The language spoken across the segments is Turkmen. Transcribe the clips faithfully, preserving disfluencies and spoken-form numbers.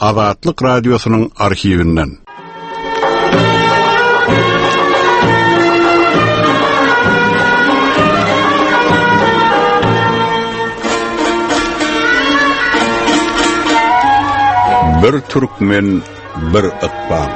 Azatlyk Radiosynyň arhiwinden. Bir Türkmen, bir Iqbal.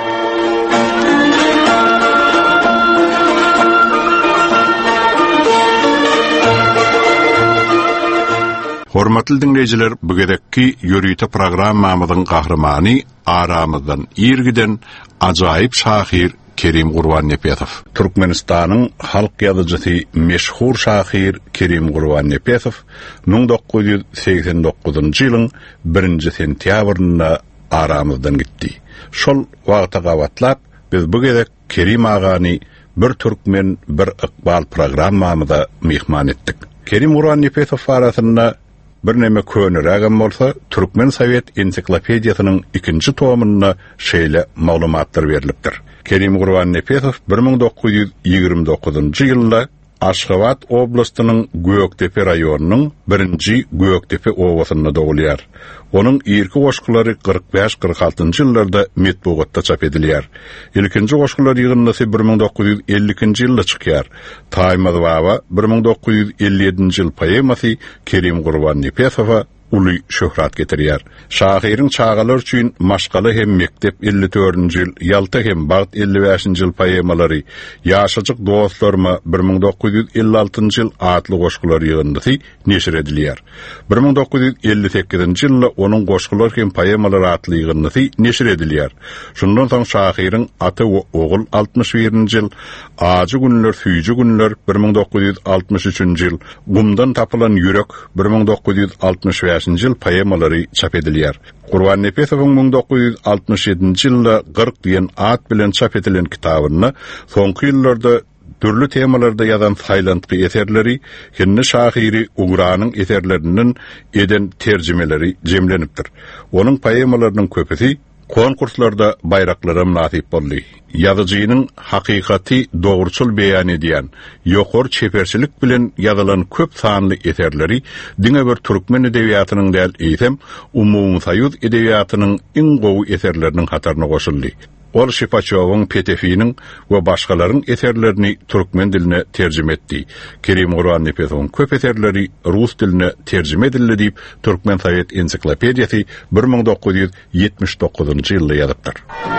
Hormatly dinleyijiler, bu gedekki ýörüýte programmamyzyň gahrymany aramyzdan ýergiden ajaýyp şahyr Kerim Gurban Nepetow. Türkmenistanyň halk ýazyjysy meşhur şahyr Kerim Gurban Nepetow ming dokuz ýüz seksen dokuzunjy ýylyň birinji sentýabrynda aramyzdan gitdi. Şol wagta gawatlap biz bu gedek Kerim agany bir Türkmen, bir Iqbal programmamyzda mehman etdik. Kerim Gurban Nepetow arasynda bir näme könürägem bolsa, Türkmen Sowet ensiklopediýasynyň ikinji tomunda şeýle maglumatlar berilipdir. Kerim Gurban Nepetow bir ming dokuz ýüz ýygrimi dokuzunjy ýylda Aşgabat oblastynyň Göktepe raýonunyň birinji Göktepe owasyna dowulýar. Onun irki goşgulary kırk beş kırk altynjy ýyllarda metbugatda çap edilýär. Ilkinji goşgular ýygyndasy bir ming dokuz ýüz ellikinji ýylda çykýar. Taýmaz baba bir ming dokuz ýüz elli ýedinji ýyl poemasy Kerim Gurban Nepetowa uly şöhrat getirýär. Şahyryň çagalar üçin maşgaly hem mektep elli dördünji ýyl, ýalta hem Bagt elli beşinji ýyl poemalary, ýaşaçyk dostlarma bir ming dokuz ýüz elli altynjy ýyl atly goşgular ýygyndasy neşir edilýär. bir ming dokuz ýüz elli sekizinji ýylda onuň goşgular hem poemalary atly ýygyndasy neşir edilýär. Şundan soň şahyryň aty we ogul altmış birinji ýyl, Ajy günler, süýji günler bir ming dokuz ýüz altmış üçinji ýyl, Gumdan tapylan ýürek bir ming dokuz ýüz altmış beşinji ýyl poemalary çap edilýär. Gurban Nepetowyň ming dokuz ýüz altmış ýedinji ýylda kırk diýen at bilen çap edilen kitabyny soňky ýyllarda türlü temalarda ýazan saýlantky eserleri, henne şahyry Ugranyň eserlerinden eden terjimeleri jemlenipdir. Onuň poemalarynyň köpüsi konkurslarda bayraklara nasip boldy. Ýazyjynyň hakykaty dogruçul beýan edýän, ýokor çeperçilik bilen ýazylan köp sanly eserleri diňe bir türkmen edebiýatynyň däl eýsem, umumsaýyz edebiýatynyň iň gowy eserleriniň hatarına goşuldy. Ol Şipaçowyň Petefiýiniň we başgalaryň eserlerini türkmen diline terjime etdi. Kerim Gurban Nepetowyň köp eserleri rus diline terjime edildi diýip Türkmen Sowet ensiklopediýasy bir ming dokuz ýüz ýetmiş dokuzunjy ýylda ýazypdyr.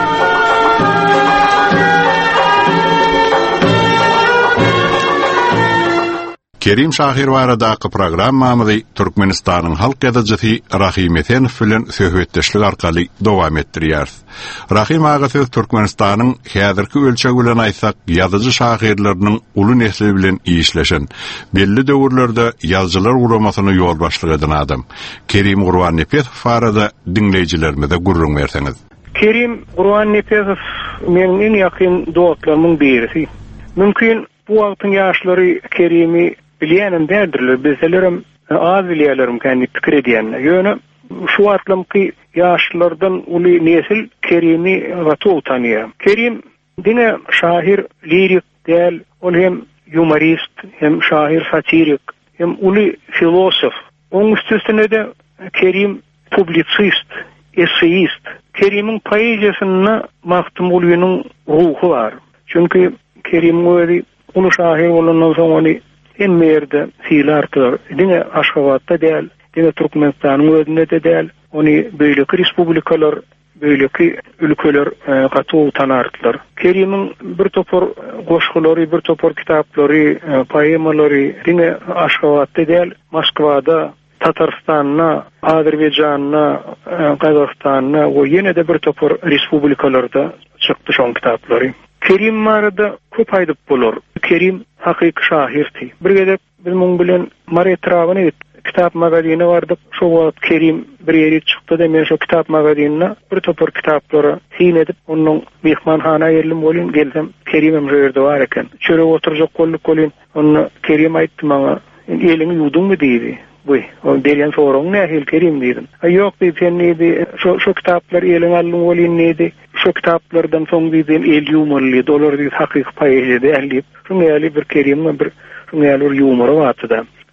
Kerim şahyr baradaky programmamyzy Türkmenistanyň halk ýazyjysy Rahim Efendiw bilen söhbetdeşlik arkaly dowam etdirýär. Rahim aga söz Türkmenistanyň häzirki ölçegi bilen aýtsak, ýazyjy şahyrlarynyň uly nesli bilen işleşen, belli döwürlerde ýazgylar uramasyny ýol başlyk eden adam. Kerim Gurban Nepetow barada dinleýijilerimize gurrun berseňiz. Kerim Gurban Nepetow meniň en ýakyn dostlarymyň birisi. Mümkin bu wagtyň ýaşlary Kerimi bilýänem därdirler, bilselerim az bilýärlerim kendi pikir edýän. Ýöne şu atlamky ýaşlardan uly nesil Kerimi gatow tanýar. Kerim dine şahyr, lirik däl, ol hem humorist, hem şahyr satirik, hem uly filosof. Onuň üstüne de Kerim publisist, esseist. Kerimiň poeziýasyna mahtum bolýanyň ruhy bar. Çünki Kerim öýdi uly şahyr bolandan soň ony en merde fiilartyr. Dine Aşgabatda däl, dine Türkmenistanyň özünde de däl, ony beýleki respublikalar, beýleki ülkeler gatow tanardylar. Kerimiň bir topor goşgulary, bir topor kitaplary, poemalary dine Aşgabatda däl, Moskwada, Tatarstanyna, Azerbaýjanyna, Gazagstanyna we ýene de bir topor respublikalarda çykdy şol kitaplary. Kerim marada köp aýdyp bolar. Kerim hakyky şahyrdy. Bir gedek biz muň bilen Mare Trawyny kitap magazini bardyk. Şo wagt Kerim bir ýere çykdy da men şo kitap magazinine bir topor kitaplary hin edip onuň mehmanhana ýerlim bolýan gelsem Kerimem ýerde bar eken. Çöre oturjak gollyk bolýan. Onu Kerim aýtdy maňa, "Elini ýudunmy?" diýdi. Buy, o derýän soraň nähil Kerim diýdim. "Ýok" diýdi, "Nedi? Şo şo kitaplar elin aldyň bolýan nedi? Şo kitaplardan soň diýdim el ýumorly, dolar diýip hakyky paýjydy elip. Şuňa ýaly bir Kerimden bir şuňa ýaly ýumory watda.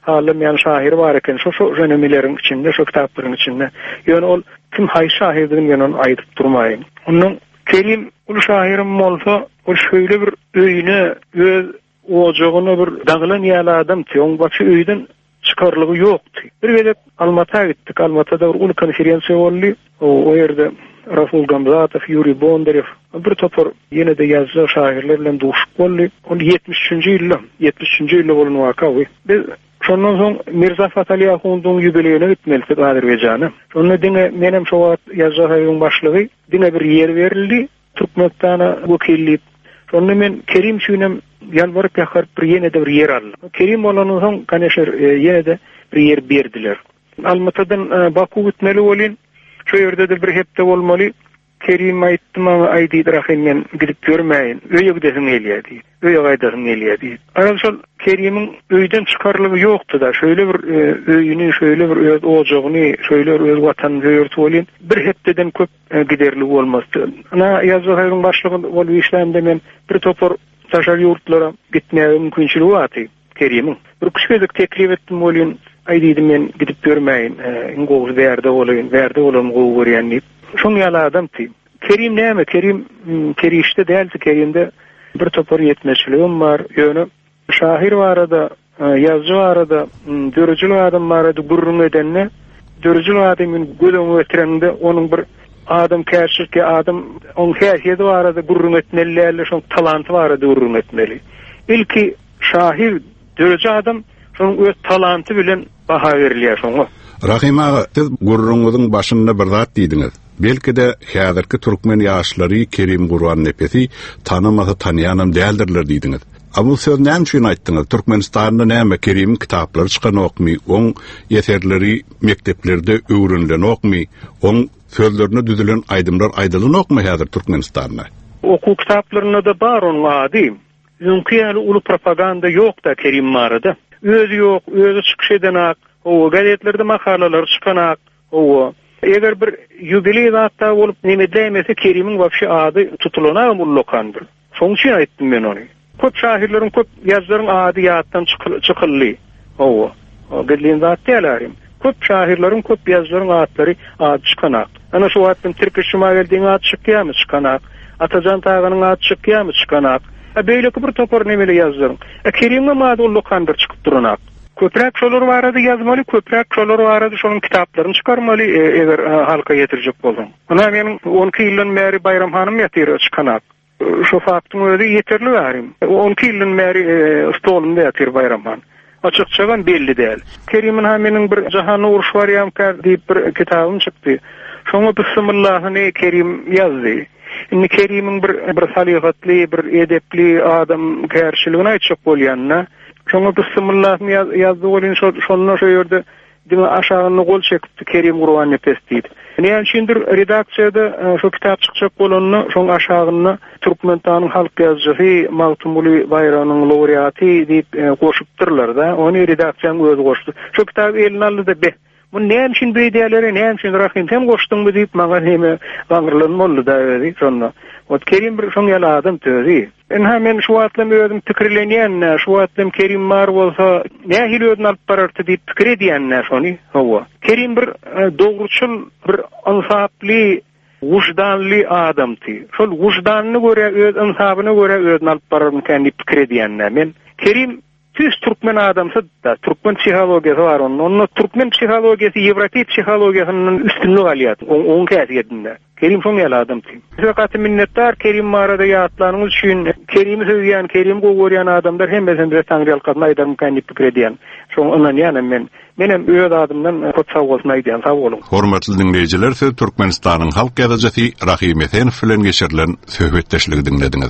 alym ýa-ni şair bar eken şo şo jönemilerin içinde, şo kitaplaryň içinde. Ýöne ol kim hay şairdigini ýöne aýdyp durmaýyn. Onuň Kerim ulu şairim bolsa, o şöyle bir öýüne, öz ojagyna bir daglan ýaly adam tüň başy öýden çıkarlygy ýokdy. Bir gelip Almata gittik. Almatada bir ulu konferensiýa boldy. O o ýerde Rasul Gamzatov, Yuri Bondarev, bir topar ýene de ýazgy şairler bilen duşup boldy. On yetmiş üçinji ýylda, yetmiş üçinji ýylda bolan waka. Biz şondan soň Mirza Fatali Ahundyň ýübileýine gitmelik Azerbaýjana. Şonu diňe menem şo wagt ýazgy haýyň başlygy diňe bir ýer berildi. Türkmenistana wekillik. Şonu men Kerim şünem ýalbaryp ýakar bir ýene de bir ýer aldy. Kerim bolanyň soň kanaşer ýene de bir ýer berdiler. Almatadan Baku gitmeli bolyn. Şo ýerde de bir hepde bolmaly. Kerim aýtdy maňa aýdy rahim men gidip görmäýin. Öýe gidesim gelýärdi. Öýe gaýdasym gelýärdi. Arasal Kerimiň öýden çykarlygy ýokdy da, şöyle bir öýüni, şöyle bir öz ojagyny, şöyle öz watanyny ýörtüp bolyn. Bir hepdeden köp giderli bolmasdy. Ana ýazgy haýyň başlygy bolup işlemde men bir topar taşar ýurtlara gitmäge mümkinçiligi waty. Kerimiň bir küçük teklip etdim bolyn. Aýdy men gidip görmäýin. Ingowy berde bolyn, berde bolan gowy görýän. Şoň ýaly adamdy. Kerim näme? Kerim kerişde däldi. Kerimde bir topar ýetmeçiligim bar. Ýöne şair barada, ýazgy barada, dörjül adam barada gurrun edenne, dörjül adamyň gödüňe ötürende onuň bir adam käşirke adam on häsiýeti barada gurrun etmeli, şoň talanty barada gurrun etmeli. Ilki şair dörjül adam şoň öz talanty bilen baha berilýär şoňa. Rahim ağa, siz gurrunňyzyň başynda bir zat diýdiňiz. Belki de häzirki türkmen ýaşlary Kerim Gurwan nepesi tanymasa tanýanam däldirler diýdiňiz. Abu söz näme üçin aýtdyňyz? Türkmenistanda näme Kerim kitaplary çykan okmy, oň ýeterleri mekteplerde öwrenilen okmy, oň sözlerini düzülen aýdymlar aýdylan okmy häzir Türkmenistanda? Oku kitaplarına da bar onuň ady. Ýönkýäli uly propaganda ýok da Kerim barada. Özü ýok, özü çykyş edenak, o gazetlerde makalalar çykanak, o eger bir ýubiley zatda bolup neme diýmese Kerimiň wapşy ady tutulana mullokandyr. Şoň üçin aýtdym men ony. Köp şairleriň, köp ýazlaryň ady ýatdan çykyldy. O, o gelýän zat diýerim. Köp şairleriň, köp ýazlaryň adlary ady çykanak. Ana şu wagtdan Türk Şumageldiň ady çykýarmy çykanak. Atajan Tağanyň ady çykýarmy çykanak. A beýleki bir topar nemeli ýazlaryň. A Kerimň ady ullokandyr çykyp durunak. Köprek şolar barada yazmaly, köprek şolar barada şonuň kitaplaryny çykarmaly eger halka ýetirjek bolsaň. Ona meniň on iki ýyldan bäri Bayram hanym ýatyr çykanak. Şo faktyň özi ýeterli bärim. on iki ýyldan bäri stolumda ýatyr Bayram han. Açykçagan belli däl. Kerimiň hem meniň bir jahany uruş barýam kär diýip bir kitabym çykdy. Şoňa bismillahyny Kerim ýazdy. Inni Kerimiň bir bir salihatly, bir edepli adam kärçiligini aýtjak bolýanna. Şoňa bismillahyny ýazdy bolyn şonda şo ýerde diňe aşagyny gol çekipdi Kerim Gurwan nepes diýdi. Näme üçindir redaksiýada şo kitap çykjak bolanyny şoň aşagyny Türkmenistanyň halk ýazgysy Magtumuli Bayranyň laureaty diýip goşupdyrlar da. Ony redaksiýanyň özü goşdy. Şo kitap eline aldy da be. Bu näme üçin beýdäleri, näme üçin rahim hem goşdyňmy diýip maňa heme gaňrylan boldy da özi şonda. O Kerim bir şoň ýaly adam tözi. En hemen şu wagtlam özüm pikirlenýän, şu wagtlam Kerim mar bolsa nähili özüň alyp barardy diýip pikir edýän şony. Hawa. Kerim bir dogruçul, bir ansaply, wujdanly adamdy. Şol wujdanyny görä, öz ansabyny görä özüň alyp bararmykan diýip pikir edýän. Men Kerim Tüs Türkmen adamsa da Türkmen psihologiýasy bar onun. Onun Türkmen psihologiýasy Ýewropa psihologiýasynyň üstünlüği alýar. Oň käsiyetinde. Kerim şoň ýaly adamdy. Fakat minnetdar Kerim barada ýatlanyňyz üçin. Kerimi söýýän, Kerim gowurýan adamlar hemmesinde taňry alkatyny aýdarmykan diýip pikir edýän. Şoň ondan ýa-ni men menem öz adamdan köp sag bolsun aýdýan, sag bolun. Hormatly dinleýijiler, siz Türkmenistanyň halk ýazgysy Rahim Efendiw bilen geçirilen söhbetdeşligi dinlediňiz.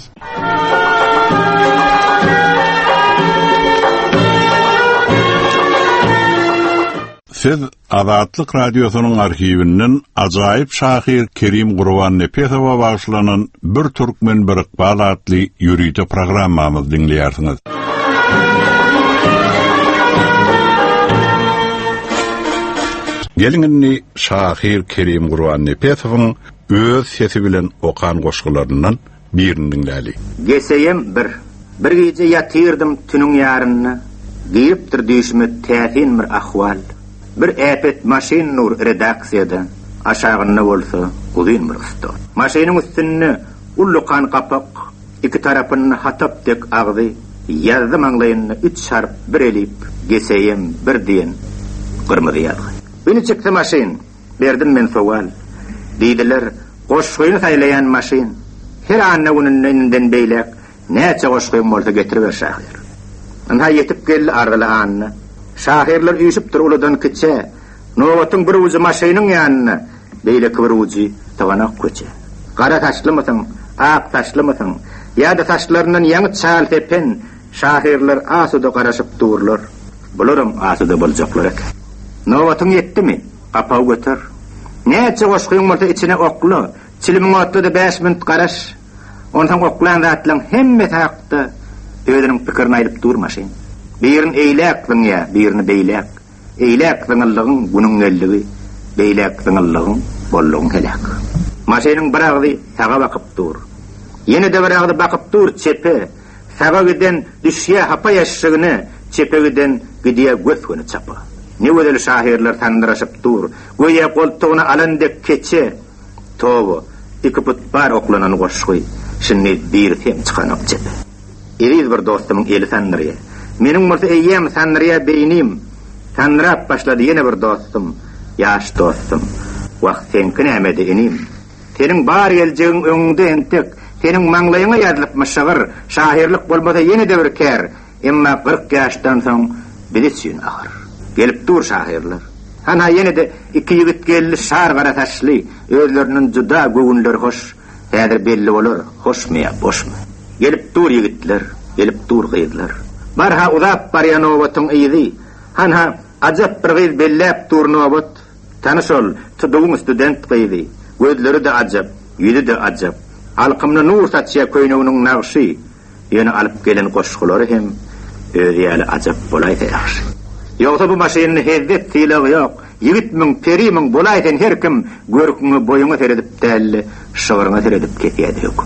Siz Azatlyk radiosynyň arhiwinden ajaýyp şair Kerim Gurwan Nepesowa bagşlanan bir türkmen bir iqbal adly ýürüýte programmamyzy dinleýärsiňiz. Gelingini şair Kerim Gurwan Nepesowyň öz sesi bilen okan goşgularyndan birini dinläli. Geseyem bir, bir gece yatyrdım tünüň ýaryny. giyipdir düşme täsin bir ahwal. Bir äpet maşin nur redaksiyada aşağına bolsa uzun bir ıstı. Maşinin üstünde ulluqan qapak, iki tarafını hatapdek ağzı, yazdı manglayını üç şarp bir elip, geseyem bir diyen kırmızı yalgı. Beni çıktı maşin, verdim men sowal. Deydiler, qoşqoyunu saylayan maşin, her anna onun önünden beylek, näçe qoşqoyun bolsa getiriver şahir. Anha yetip geldi argılı anna. Şahirler üyüşüpdir uludan kitçe, Novatın bir ucu maşinin yanına, beyleki bir ucu tavanak köçe. Kara taşlı mısın, ak taşlı mısın, ya da taşlarının yanı çal tepen, şahirler asuda karışıp dururlar. Bulurum asuda bulacaklar eken. Novatın yetti mi? Kapağı götür. Näçe qoşqyň bolsa içine oklu, çilimin otluda beş minut karaş. Ondan oklan zatlan hemme taqda özünün pikirini ayılıp durmaşyn. Birini eylek ya, birini beylek. Eylek zıngıllığın bunun elligi, beylek zıngıllığın bolluğun helak. Maşinin bir ağzı sağa bakıp dur. Yine de bir ağzı bakıp dur çepe. Sağa giden düşüye hapa yaşığını, çepe giden gidiye göthünü çapa. Ne ödeli şahirler tandıraşıp dur. Göye koltuğuna alandek keçe. Tovu, iki put bar oklanan koşkuy. Şimdi bir tem çıkanak çepe. Eriz bir dostumun eli tanrıya. Menin bolsa eyyem tanrıya beynim. Tanrap başladı yine bir dostum. Yaş dostum. Vakt senkin emedi inim. Senin bar geleceğin öňünde entek. Senin manglayına yazılıp maşağır. Şahirlik bolmasa yine de bir ker. Emma kırk yaştan soň biletsün ahır. Gelip dur şahirler. Hana yine de iki yigit geldi şar gara taşlı. Özlerinin juda gögünleri hoş. Häzir belli bolar. Hoş mu ya boş mu? Gelip dur yigitler. Gelip dur gıydılar. Barha uzap baryan ovatın iyidi. Hanha acap bir gıyd bellep dur novat. Tanış ol. Tuduğun student gıydi. Gözleri de acap. Yüzü de acap. Alqımna nur saçya köynüğünün nağışı. Yeni alıp gelen koşkuları hem ödiyeli acap bolaydı yaxşı. Yoksa bu maşinini hezzet silağı yok. Yigitmin, perimin bolayden her kim görkünü boyunu seredip dälli, şığırını seredip ketiyedi hüküm.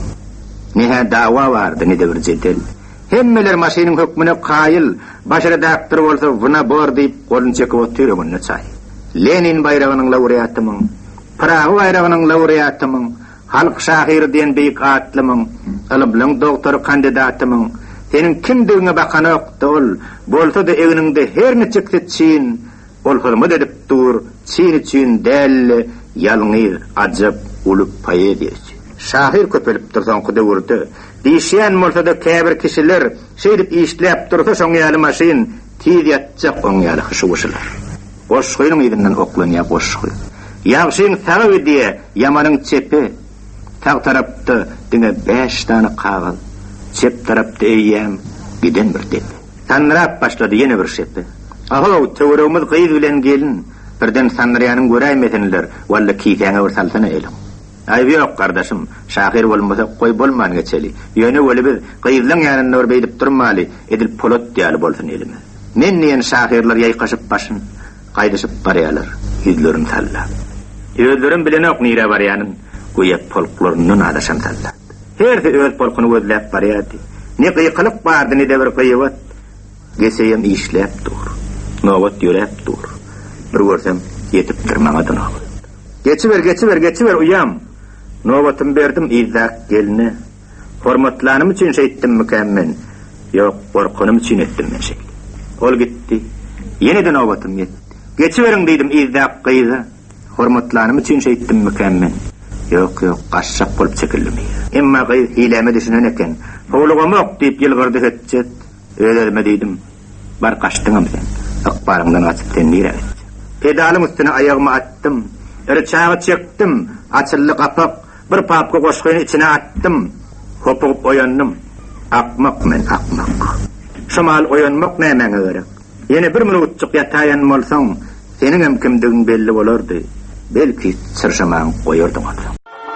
Nehe dava vardı, ne de bir cedel. Hemmeler maşinin hükmüne kayıl, başarı daktır olsa buna bor deyip kolun çekip oturuyor bunu çay. Lenin bayrağının laureatımın, Prağı bayrağının laureatımın, halk şahiri diyen beyik atlımın, ılıblığın doktor kandidatımın, senin kimdiğine bakan okta ol, bolsa da evininde her ne çıktı çiğin, ol hırmı edip dur, çiğin için delle, yalnız, acap, ulup paye diyecek. Şahir köpelip dursan kuda vurdu. Dişiyen bolsa da käbir kişiler, şeydip işlep dursa şoň ýaly maşin, tiz yatjak oň ýaly hışıwışylar. Boşgynyň ýerinden oklanya boşgy. Ýagşyň sagy diye, ýamanyň çepi, tag tarapda diňe beş tane kagıl, çep tarapda eýýäm, giden bir tepe. Tanrap başlady ýene bir şepi. Aha, töweremiz gyýy bilen gelin, birden sanrýanyň göräýmesenler, walla kiýtäňe bir salsana elim. Aybi yok kardeşim, şahir bolmasa koy bolman geçeli. Yöne öyle bir kıyıdlan yanında var beydip durmalı, edil polot diyali bolsun elime. Men niyen şahirler yaykaşıp başın, kaydışıp barayalar, yüzlerin salla. Yüzlerin bilene ok nire barayanın, kuyap polklarının adaşan salla. Her de öz polkunu gözlep barayadı. Ne kıyıkılık vardı ne de bir kıyıvat. Geseyem işlep dur, novat yörep dur. Bir görsem yetip durmamadı novat. Geçiver, geçiver, geçiver uyam. Novatım berdim izak gelini. Hormatlanım için şey ettim mükemmel. Yok, korkunum için ettim ben şey. Ol gitti. Yine de novatım yetti. Geçiverin dedim izak kıyıza. Hormatlanım için şey ettim mükemmel. Yok yok, kaşşak bolup çekildim. Emma kıyız hileme düşünen eken. Hovluğum yok deyip yılgırdı etcet. Öyle dedim. Bar kaçtınım sen. Akbarımdan açıp tenliğe et. Pedalım üstüne ayağımı attım. Irçağı çektim. Açıllı kapak. Bir papka koşkuyun içine attım. Hopup oyandım. Akmak men akmak. Şumal oyanmak nemen öğrek. Yine bir minutçuk yatayan olsan, senin hem kimdiğin belli olurdu. Belki sırşaman koyurdun onu.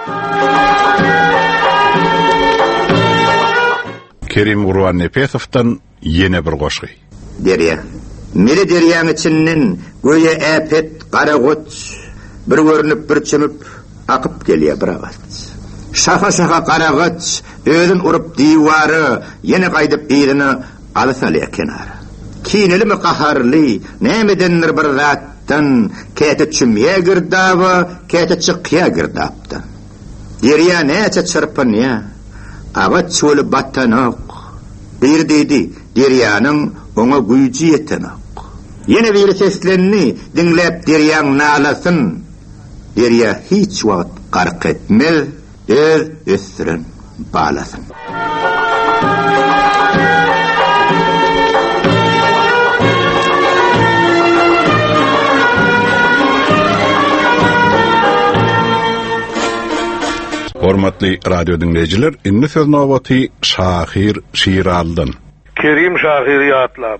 Kerim Gurwan Nepesov'tan yine bir goşgy. Derya. Mele deryanın içinden göye äpet, kara goç, bir görünüp bir çömüp akıp gelýär bir agaz. Şaha şaha kara goç, özün urup diwarı, yine gaýdyp ýerine alysaly kenara. kineli mi qaharly, nämedendir bir zatdan käte çümýe girdaba, käte çykýa girdapdy. Derya näçe çırpynýa, awa çöl batanok. Bir dedi, deryanyň oňa güýji ýetenok. Ýene bir seslenni dinläp deryaň nalasyn. Derya hiç wagt gark etmez, öz ösüren balasyn. Hormatly radio dinleyijiler, indi söz nowbaty Şahir Şiraldan. Kerim Şahir ýatlap,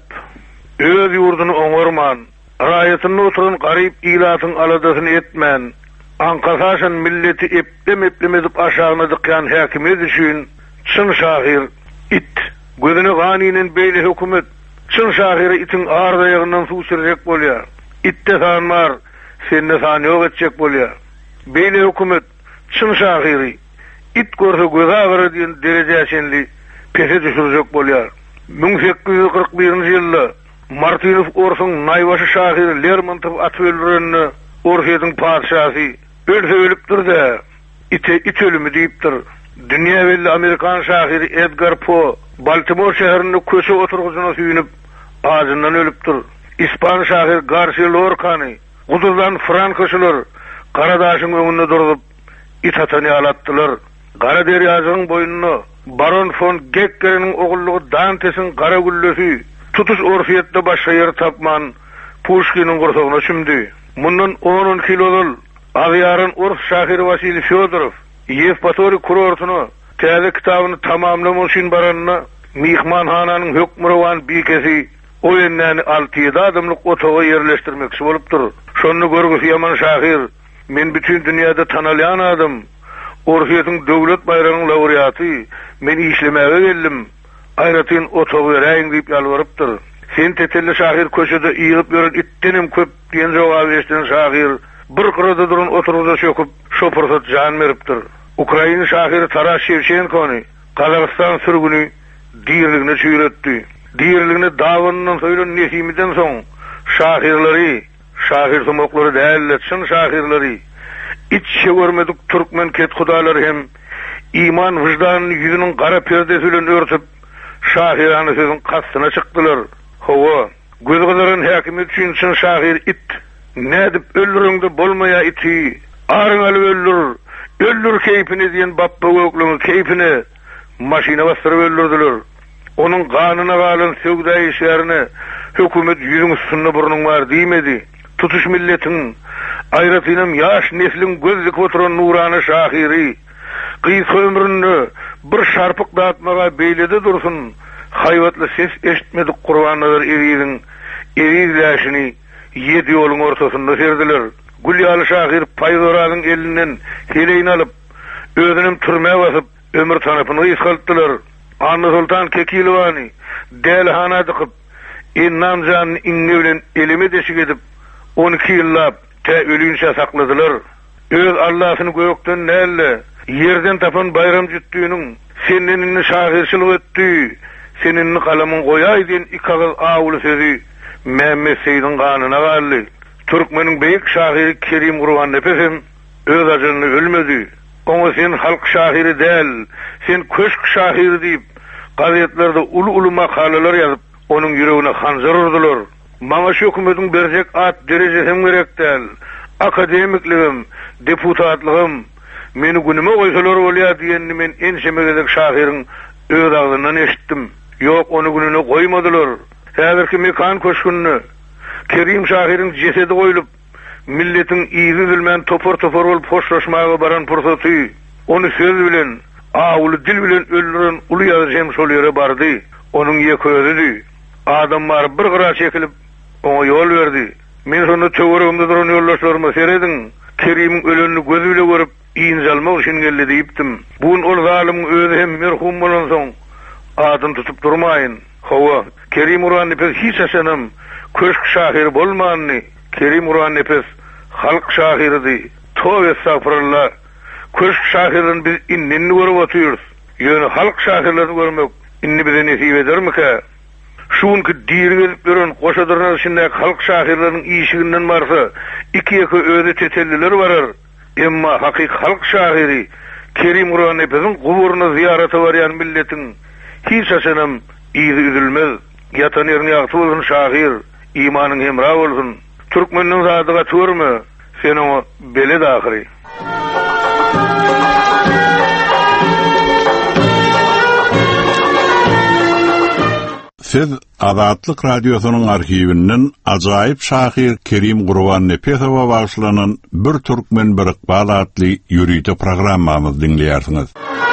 öz ýurduny oňarman, raýatyny oturan garyp ilatyň aladasyny etmän, ankasaşan milleti epdem epdem edip aşagyna dykýan häkimet üçin çyn şahir it, gözüne ganinen beýle hökümet, çyn şahir itin ardaýagyndan suw sürjek bolýar. Itde sanmar, senne san ýok etjek bolýar. Beýle hökümet çyn şahiri it görse göze agar diýen derejäçenli pese düşürjek bolýar. bin sekiz yüz kırk birinji ýylda Martinov Orsun naýbaşy şahir Lermontov atöllerini Orsyň padşasy ölse ölüpdir de ite it ölümi diýipdir. Dünýä belli Amerikan şahiri Edgar Poe Baltimore şäherinde köşe oturgusyna süýnüp ağzından ölüpdir. İspan şahir Garcia Lorca'ny Guduzdan Frankoşular Karadaşyň öňünde durup it atany alatdylar. Gara derýasynyň boýnuny Baron von Gecker'in ogullugy Dante'sin gara güllesi tutuş orfiyette başga yer tapman Pushkin'in gursogyna çümdi. Mundan on kilodul avyarın Urf şahiri Vasily Fyodorov Yevpatori kurortuny täze kitabyny tamamlamak üçin baranyna mihmanhananyň hökmürewan bikesi o ýerden altı ýedi adamlyk otaga ýerleşdirmekçi bolupdyr. Şonu görgüsi ýaman şahir, men bütün dünýäde tanalýan adam, Orfiýetyň döwlet bayragynyň laureaty, men işlemäge geldim. Aýratyn otagy beräýin diýip ýalwarypdyr. Sen tetelle şahir köşede ýygyp ýören itdenim köp diýen jogap berýän şahir bir gyrada duran oturguda çöküp şopursat jan beripdir. Ukraina şahiri Taras Shevchenkony Kazakystan sürgüni diýerligine çüýretdi. Diýerligine dawanynyň söýlen nesiminden soň şahirleri, şahir sumoklary däller, çyn şahirleri içe görmedik Türkmen ket hudalary hem iman wyjdan ýüzüniň gara perdesi bilen örtüp şahirany sözüň kastyna çykdylar. Hawa gözgözlerin häkimet üçin çyn şahir it nädip öldürüňde bolmaýa iti arňaly öldür öldür keypini diýen bappa göklüňi keypini maşina bastyryp öldürdiler. Onuň ganyna galan söwda işlerini hökümet ýüzüň üstünde burnuň bar diýmedi. Tutuş milletiň aýratynam ýaş neslin gözlük oturan nurany şahiri gys ömrüni bir şarpyk dağıtmaga beýlede dursun, haýwatly ses eşitmedik Qur'anlar eriýiň eriýläşini ýedi ýoluň ortasynda serdiler. Gülýaly şahir Paýdoragyň elinden heleýini alyp özünim türmäge basyp ömür tanapyny ýysgaltdylar. Anny Sultan Kekilwany delhana dykyp innamjan iňne bilen elime deşik edip on iki ýyllap te ölünçe sakladylar. Öz Allahyny gökden näle yerden tapan bayram jüttüýüniň seninni şahirçilik etdi, seninni kalamyň goýaý diýen ikagaz awly sözi Mehmet Seýdiň ganyna galdy. Türkmeniň beýik şahiri Kerim Gurban Nepesem öz ajalyny ölmedi. Oňa sen halk şahiri däl, sen köşk şahiri diýip gazetlerde ulu-ulu makalalar ýazyp onuň ýüregine hanjar urdular. Maňa şu hökümetiň berjek at dereje hem gerek däl. Akademikligim, deputatlygym meni günüme goýsalar bolýar diýenni men enşemegedek şahiriň öz agzyndan eşitdim. Ýok, onu gününe goýmadylar. Häzirki mekan köşkünni Kerim şahiriň jesedi goýulyp milletiň iýizi bilmän topor-topor bolup hoşlaşmaga baran pursaty, onu söz bilen, awly dil bilen öldüren uly ýazgym şol ýere bardy. Onuň ýeközüdi. Adamlar bir gyra çekilip oňa ýol berdi. Men şonu töweregimde duran ýoldaşlaryma seredin. Kerim'iň ölenini gözü bile görüp iňjalmak üçin geldi diýipdim. Bun ol zalim özü hem merhum bolan soň adyn tutup durmaýyn. Hawa Kerim Gurban Nepes hiç aşanam köşk şahiri bolmanny. Kerim Gurban Nepes halk şahiridi. Tövbe estağfurullah. Köşk şahirini biz innini görüp oturýarys. Ýöne halk şahirlerini görmek inni bize nesip edermike? şuunki dirgizip gören goşadırlar içinde halk şahirlerinin işiginden barsa iki-iki öde tetelliler barar. Emma hakik halk şahiri Kerim Urwan Nepes'in kuburuna ziyarete varyan milletin hiç aşanam izi üzülmez. Yatan yerini yaktı olsun şahir, imanın hemra olsun. Türkmeninin zadıga törmü, sen o bele dahiri. Siz Azatlyk Radiosynyň arhiwinden ajaýyp şahir Kerim Urwan Nepesowa başlanan bir türkmen bir ykbal adly ýürüýte programmamyzy dinleýärsiňiz.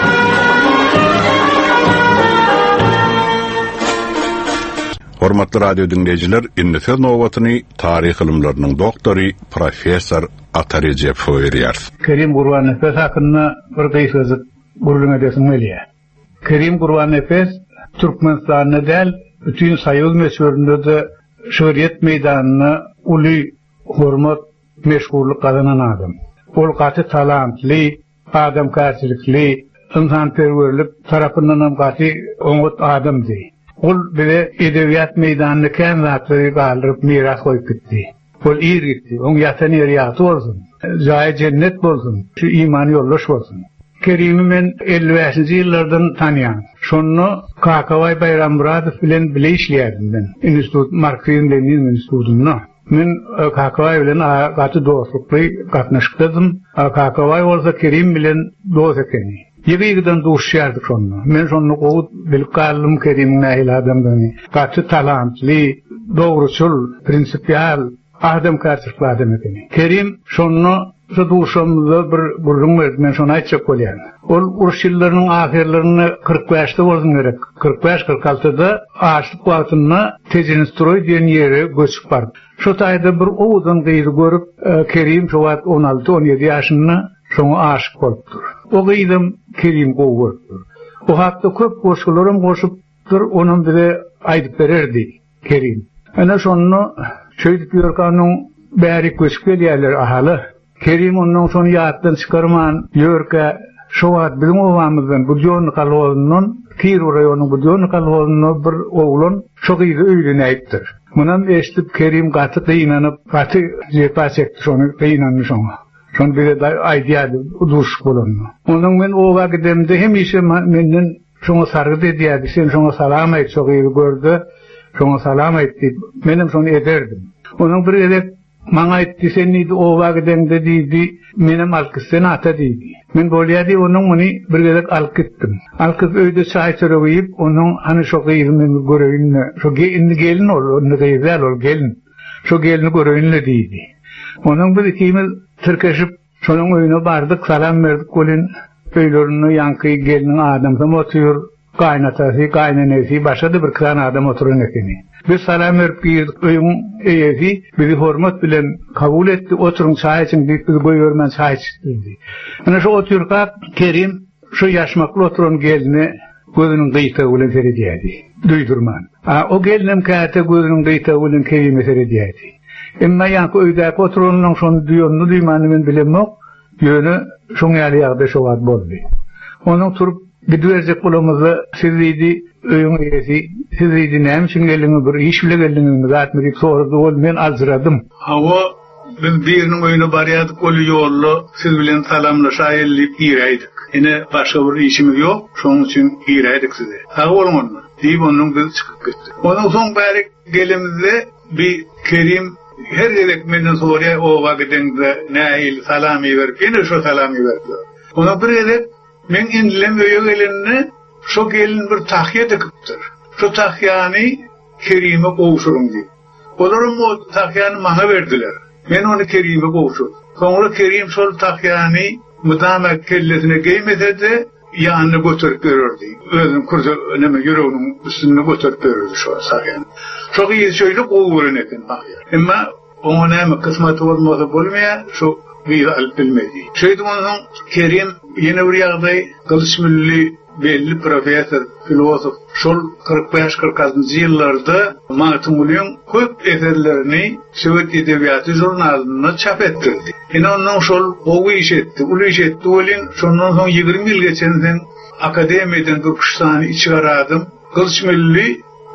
Hormatly radio dinleyijiler, Innefel Nowatyny taryh ilimleriniň doktory, professor Atar Ejepow berýär. Kerim Urwan Nepes hakynda bir gysgazyk gurulma edesiň gelýär. Kerim Urwan Nepes Türkmenistanyň däl, bütün Soýuz meşhurunda da şöhret meýdanyna uly hormat, meşgullyk kazanan adam. Ol gaty talantly, adamkarçylykly, insanperwerlik tarapyndan hem gaty oňat adamdy. Ol bile edebiýat meýdanyny kän zatlary galyryp miras goýup gitdi. Ol ir gitdi, oň ýatan ýeri ýaty bolsun, jaý cennet bolsun, şu iman ýoldaş bolsun. Kerim'i men elli beşinji ýyllardan tanýan. Şonu Kakaway Bayramuradow bilen bile işleýärdim ben. Institut Marksizm Lenin institutunda. Men Kakaway bilen gaty dostlukly gatnaşykdym. Kakaway bolsa Kerim bilen dost ekeni. Ýegiýden duşýardyk şonu. Men şonu gowy bilip galdym Kerim'iň nähili adamdyny. Gaty talantly, dogruçul, prinsipial, adamkarçylykly adam ekeni. Kerim şonu şu duşamda bir gurulma men şonu aýtjak bolýan. Ol uruş ýyllarynyň ahirlerini kırk beşde bolsun gerek. kırk beş kırk altıda açlyk wagtyna Tejinstroy diýen ýere göçüp bardy. Şu taýda bir owdan gyýdy görüp Kerim şu wagt on alty on ýedi ýaşynda şoňa aşyk bolupdyr. O gyýdym Kerim gowurdy. O hakda köp goşgularym goşupdyr, onuň biri aýdyp bererdi Kerim. Ana şonu şeýdip ýörkanyň bäri göçüp gelýärler ahaly. Kerim ondan sonra ýatdan çykarman ýörke şowat bilen owamyzdan bu ýony kalwondan Kiro raýonynyň bu ýony kalwondan bir oglan şo gyýdy öýlenäýipdir. Munam eşitip Kerim gaty gynanyp gaty ýepa çekdi şonu gynanyp şoňa. Şonu bile aýdýady duş bolanma. Onuň men o wagtymda hemişe menden şoňa sargyd edýärdi. Sen şoňa salam aýt, şo gyýdy gördi. Şoňa salam aýtdy. Menem şonu ederdim. Onuň bir edep maňa aýtdy, sen nidi o wagtymda diýdi, menem alkysyn ata diýdi. Men bolýady onuň muny bir gerek alkytdym. Alkyp öýde çaý çöreýip, onuň hani şo gyýyny göreýin, şo gyýyny gelin ol, onu gyýyl ol gelin. Şo gelini göreýinle diýdi. Onuň bir ikimiz türkeşip şonuň öýüne bardyk, salam berdik, golin öýlerini ýanky geliniň adamsam otur, gaýnatasy, gaýnanasy, başga bir kran adam oturan ekeni. Biz salam berip girdik, öýüň eýesi bizi hormat bilen kabul etdi, oturuň çaý için diýip bizi goýbermen çaý içdi. Ana şu oturka Kerim şu ýaşmakly oturan gelini gözüniň gyýtagy bilen seredýärdi. Duýdurman. A o gelinim käte gözüniň gyýtagy bilen Kerim seredýärdi. Emma ýanky öýdäki oturanyň şonu duýanyny duýmany men bilemok, ýöne şoň ýaly ýagdaý şowat boldy. Onuň turup gidýärjek bolamyzy sizdi öýüň eýesi, sizdi näme üçin geldiňiz, bir iş bilen geldiňiz, gatmy sordy, ol men alzyradym. Hawa biz biriniň öýüne barýardyk, ol ýolly siz bilen salamlaşaýyp ýereýdik. Ene başga bir işimiz ýok, şoň üçin ýereýdik size. Hawa bolmaňmy? Diýip onuň biz çykyp gitdi. Onuň soň bäri gelimizde bir Kerim her gerek menden sorýar, o wagtynda näil salamy berip, ene şo salamy berip. Ona bir gerek men indilem öýe gelinni şo gelin bir tahýa dikipdir. Şo tahýany Kerim'e gowşurum diýip. Olaryň o tahýany maňa berdiler. Men onu Kerim'e gowşurdum. Soňra Kerim şol tahýany mudama kellesine geýmesede ýanyna götürüp bererdi. Özüň kurda näme ýüreginiň üstüne götürüp bererdi şo tahýany. Şo gyýy şöýle gowuran eken tahýa. Emma ona näme kysmaty bolmasa bolmaýar, şo bir alpilmedi. Şeydumanyň Kerim ýene bir ýagdaý Gylçmylly belli professor, filosof, şol kırk beş kırk altıncı ýyllarda Matumulyň köp eserlerini Sowet edebiýaty jurnalyna çap etdirdi. Ene onuň şol owy iş etdi, uly iş etdi, bolin şondan soň ýygrimi ýyl geçenden akademiýadan Türkistany içgaradym. Gylçmylly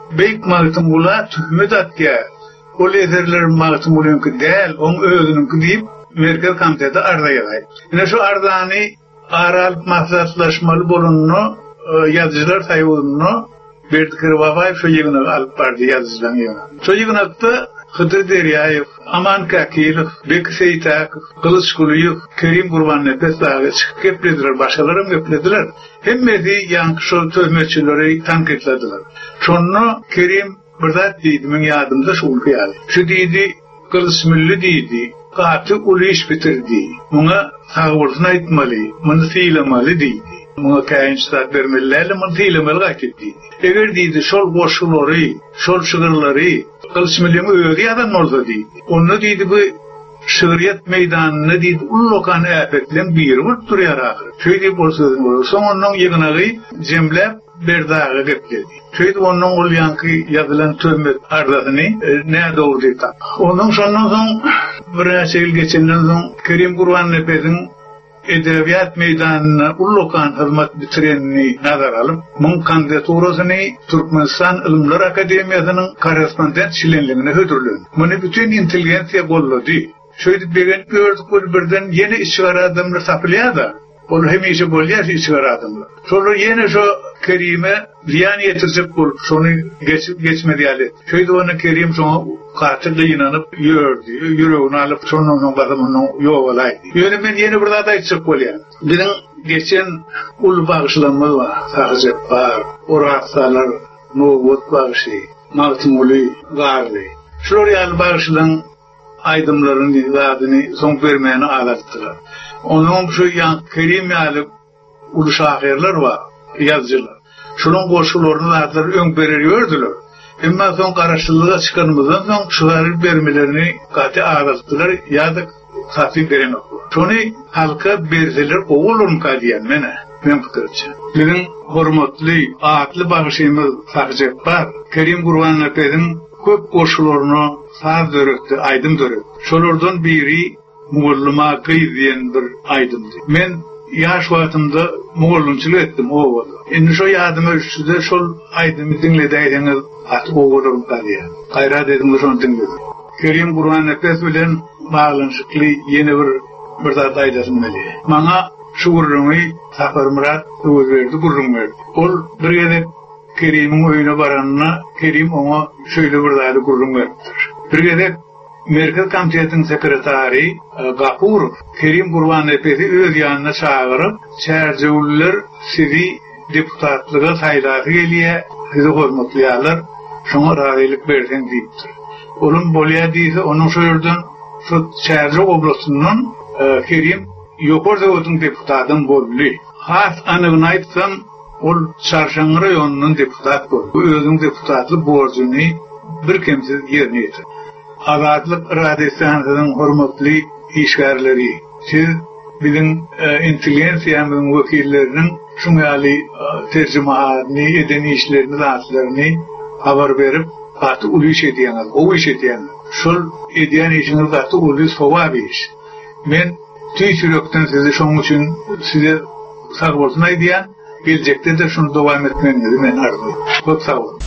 beyk mağıtın bula tühmet atya. O lezerlerin mağıtın bulanınki değil, onun özününki deyip Merkez Komiteti arda yagay. Yine şu ardani aral maksatlaşmalı bolununu yazıcılar sayılını Bertkir Babayev şu yığınağı alıp bardı yazıcılan yığınağı. Şu yığınakta Hıdır Deryayev, Aman Kakilov, Bek Seytakov, Kılıç Kuluyov, Kerim Kurban Nefes dağı çıkıp geplediler, başkalarım geplediler. Hemmedi yankı şu töhmetçileri tankitlediler. Şunu Kerim Bırdat deydi, min yadımda şu ülke yadı. Şu deydi, Kılıç Milli deydi, Katı ulu iş bitirdi. Buna sağvurtuna etmeli, bunu fiilemeli deydi. Buna kayınçılar vermelilerle bunu fiilemeli gayet deydi. Eğer deydi, şol boşuları, şol şığırları, Kılıç Milli'mi öğredi adam orada deydi. Onu deydi, bu şığıriyet meydanını deydi, ullokan afetlen bir vurup duruyor ahır. Şöyle bol sözün olur. Son onun yığınağı cemlep bir dağı gepledi. Şöyle onun ol yankı yazılan töhmet ardasını e, ne doğru deydi. Onun sonundan son bir şekil geçenden son Kerim Kurban Nefes'in edebiyat meydanına ullokan hizmet bitirenini nazar alıp, bunun kandidaturasını Türkmenistan İlimler Akademiyası'nın korespondent şilenliğine hödürlüğün. Bunu bütün inteligensiya golladı. Şöyle bir gördük birden yeni işçiler adamlar sapılıyor da, onu hemişe bolyer işçiler adamlar. Sonra yeni şu Kerim'e ziyan yetirecek bul, şunu geç, geçmedi yani. Şöyle onu Kerim sonra katille inanıp yürüdü, yüreğini alıp sonra onun bakımının yol olaydı. Yani ben yeni burada da içecek bolyer. Benim geçen ulu bağışlanma var, sadece var, Uratsalar, Nogut bağışı, Maltımulu vardı. Şuraya bağışlan aydımların adını son vermeyeni ağlattılar. Onun şu yan Kerim alıp ulu şahirler var, yazıcılar. Şunun koşullarını adlar ön veriliyordular. Ama son karşılığa çıkanımızdan son şuları vermelerini katı ağlattılar ya da katı veremek. Şunu halka verseler o olur mu kadiyen mene? Ben fikirçi. Benim hürmetli, ağatlı bağışımız sakacak var. Kerim Kurban Nefes'in köp koşullarını sağ dörüktü, aydın dörüktü. Şolardan biri Muğulluma kıyı diyen bir aydındı. Ben yaş vaatımda Muğullumçılık ettim, o oldu. Şimdi şu yadıma üstüde şol aydımı dinledeydiniz, artık o olurum diye. Gayrat edimde şunu dinledim. Kerim Kurban Nefes bilen bağlanışıklı yeni bir bir zat aydasın beli. Bana şu gurrumu Safar Murat söz verdi, gurrum verdi. Ol bir yere Kerim'in oyuna baranına, Kerim ona şöyle bir zat gurrum verdidir. Bir yere Merkez Komiteti'nin sekretari Gafurov, Kerim Kurban Nefes'i öz yanına çağırıp, çercevliler sizi deputatlığa sayılatı geliye, sizi hürmetliyorlar, şuna razıylık versen deyiptir. Onun bolya deyse, onun şöyle şu çerce oblasından Kerim Yokor Zavod'un deputatın bollu. Has anığını aytsam, ol Çarşan rayonunun deputat bol. Bu özün deputatlı borcunu bir kimsiz yerine yetir. Azadlık Radyosu'nun hürmetli işgärleri, siz bizim e, inteligensiyanın vekillerinin şungali e, tercümahatını, edeni işlerini, zatlarını haber verip katı ulu iş ediyenler, o iş ediyenler. Şol ediyen işiniz katı ulu sova bir iş. Ben tüy sürekten size şunun için size sağ olsun ediyen, gelecekte de şunu devam etmenizi ben arzu. Çok sağ olun.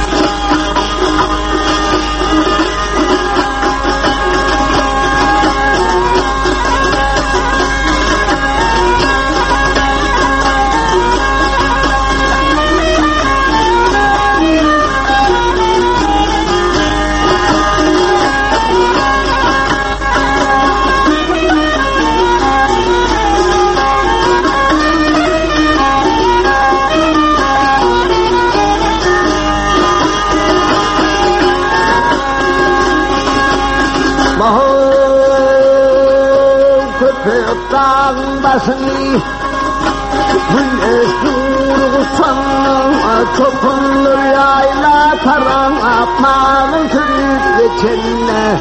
Dağın başını güneş durursan çokunlar yayla taran apmalın sürüp geçenine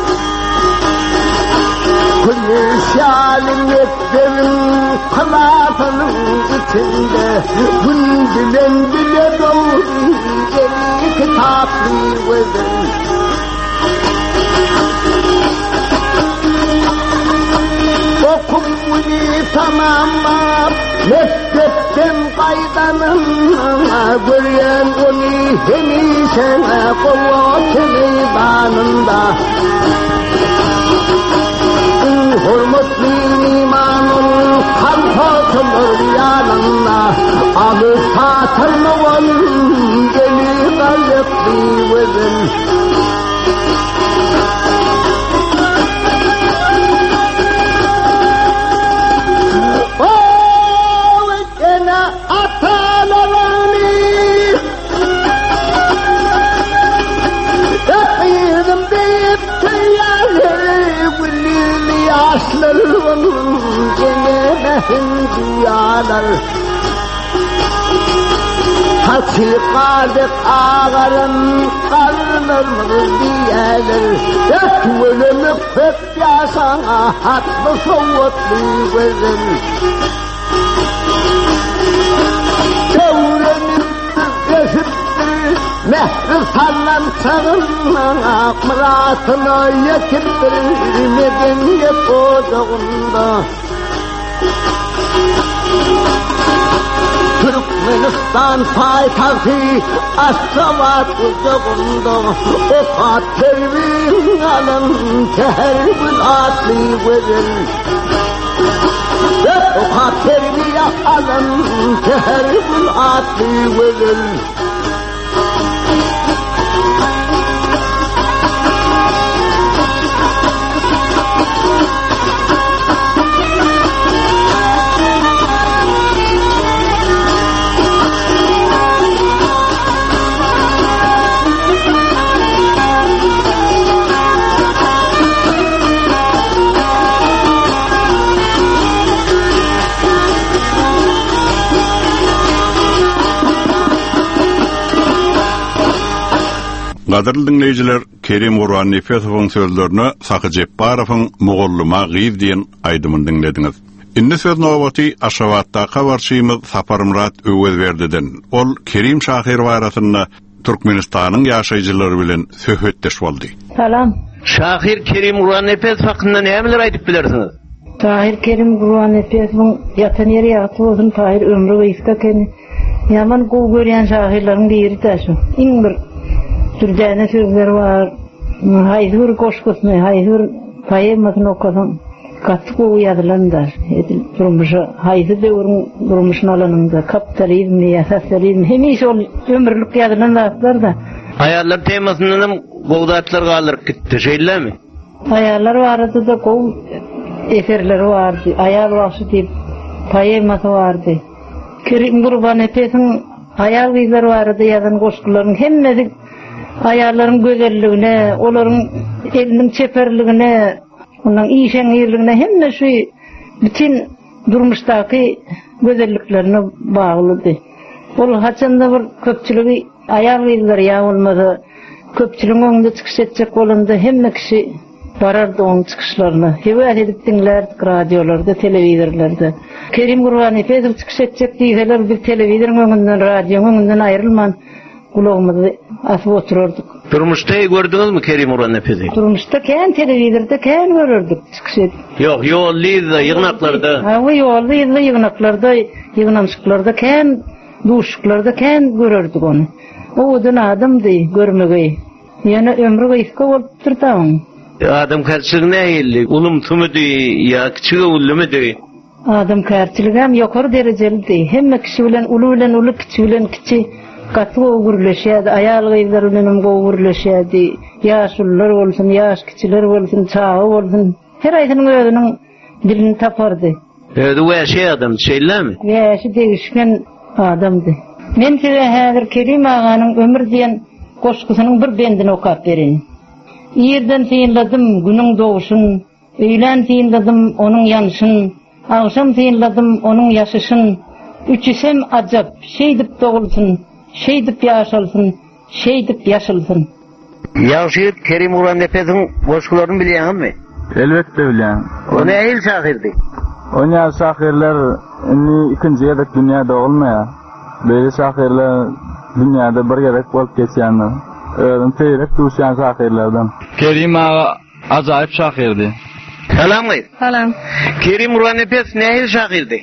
güneş yalim ettirin kalatının içinde gün bilen bile doğru eli kitaplı verin. Okumuni tamamlar Mektepten qaydanım göryen onu hemişene kuvvet meydanında hürmetli imanın kalfatılır yanına adı satılmın geli gayetli vezin Aslarım cennetin diyalar Hakikatet ağarım karnırmır diyeler Yatmölümü pek yaşana hatlı soğutlu gözüm Devrenin yaşıttır mehri sallam çağınma Muratına yekittir medeniyet ocağında Türkmenistan payitahtı Aşgabat ocağında Oka tervin alın teherbül atlı gözüm Oka terbiye alın teherbül atlı gözüm Gaderli dinleyiciler, Kerim Gurban Nefesow'un sözlerini Sakı Jebbarov'un Mugullyma gyz diýen aýdymyny dinlediňiz. Indi söz nowbaty Aşgabatda kabarçymyz Sapar Murat Öwezberdiden. Ol Kerim Şahyr warasyny Türkmenistanyň ýaşaýjylary bilen söhbetdeş boldy. Salam. Şahyr Kerim Gurban Nefes hakynda nämeler aýdyp bilersiňiz? Tahir Kerim Gurban Nefesow'un ýatan ýeri ýaty bolsun, Tahir ömrü gyska ken. Yaman gowy görýän şahyrlaryň biri taşy. Iň bir türdäne sözler var. Hayzur koşkusny, hayzur poemasyny okudum. Katı gowy ýazylandar. Edil durmuşy, hayzy döwrüň durmuşyny alanynda kapitalizm, ýa-sosializm hemişe ol ömürlük ýazylandar da. Ayarlar temasynyň gowdatlar galyp gitdi, şeýlemi? Ayarlar barada da gow eserleri vardy. Ayar wagty diýip poemasy vardy. Kerim Gurban Nefesiň ayar gyzlary barada ýazan goşgularyň hemmesi ayarlaryň gözelligine, olaryň eliniň çeperligine, ondan işen ýerligine hemme şu bütün durmuşdaky gözelliklerine baglydy. Ol haçanda bir köpçüligi ayar gyzlary ýa bolmasa köpçüligiň öňünde çykyş etjek bolanda hemme kişi barardy oň çykyşlaryna. Hewet edip dinlerdik radiolarda, telewizorlarda. Kerim Gurban Nefesow çykyş etjek diýseler bir telewizorun öňünden, radioň öňünden aýrylman kulağımızı asıp otururduk. Durmuşda gördünüz mü Kerim Gurban Nefes'i? Durmuşda ken televizorda ken görürdük çıkış edip. Yok yolluydu yığınaklarda. Ha o yolluydu yığınaklarda, yığınamşıklarda ken, duşuklarda ken görürdük onu. O odun adamdı görmegeyi. Yani ömrü gıyıska olup durtağın. Adam karşılığı ne eğildi? Ulum tümüdü ya küçüğü ulumüdü? Adam karşılığı hem yukarı dereceliydi. Hem kişi bilen ulu bilen ulu, küçü bilen küçü. Katı gowurlaşýardy, ayal gyzlary bilen gowurlaşýardy. Ýaşullar bolsun, ýaş kiçiler bolsun, çağı bolsun. Her aýdynyň özüniň dilini tapardy. Öýde wäşe adam şeýlemi? Wäşe degişken adamdy. Men size häzir Kerim aganyň ömür diýen goşgusynyň bir bendini okap berin. Ýerden synladym günüň doguşyn, öýlen synladym onuň ýanyşyn, agşam synladym onuň ýaşyşyn. Üçüsem ajap, şey dip doğulsun, şey dip yaşalsın, şey dip yaşalsın. Yaşayıp Kerim Gurban Nefesiň goşgularyny bilýärmi? Elbette bilýän. O ne el şahirdi? O ne şahirler inni ikinji ýerde dünýäde bolmaýar. Beýle şahirler dünýäde bir gerek bolup geçýänler. Özüm teýrek duşan şahirlerden. Kerim ağa ajaýyp şahirdi. Salam. Salam. Kerim Gurban Nefes ne el şahirdi?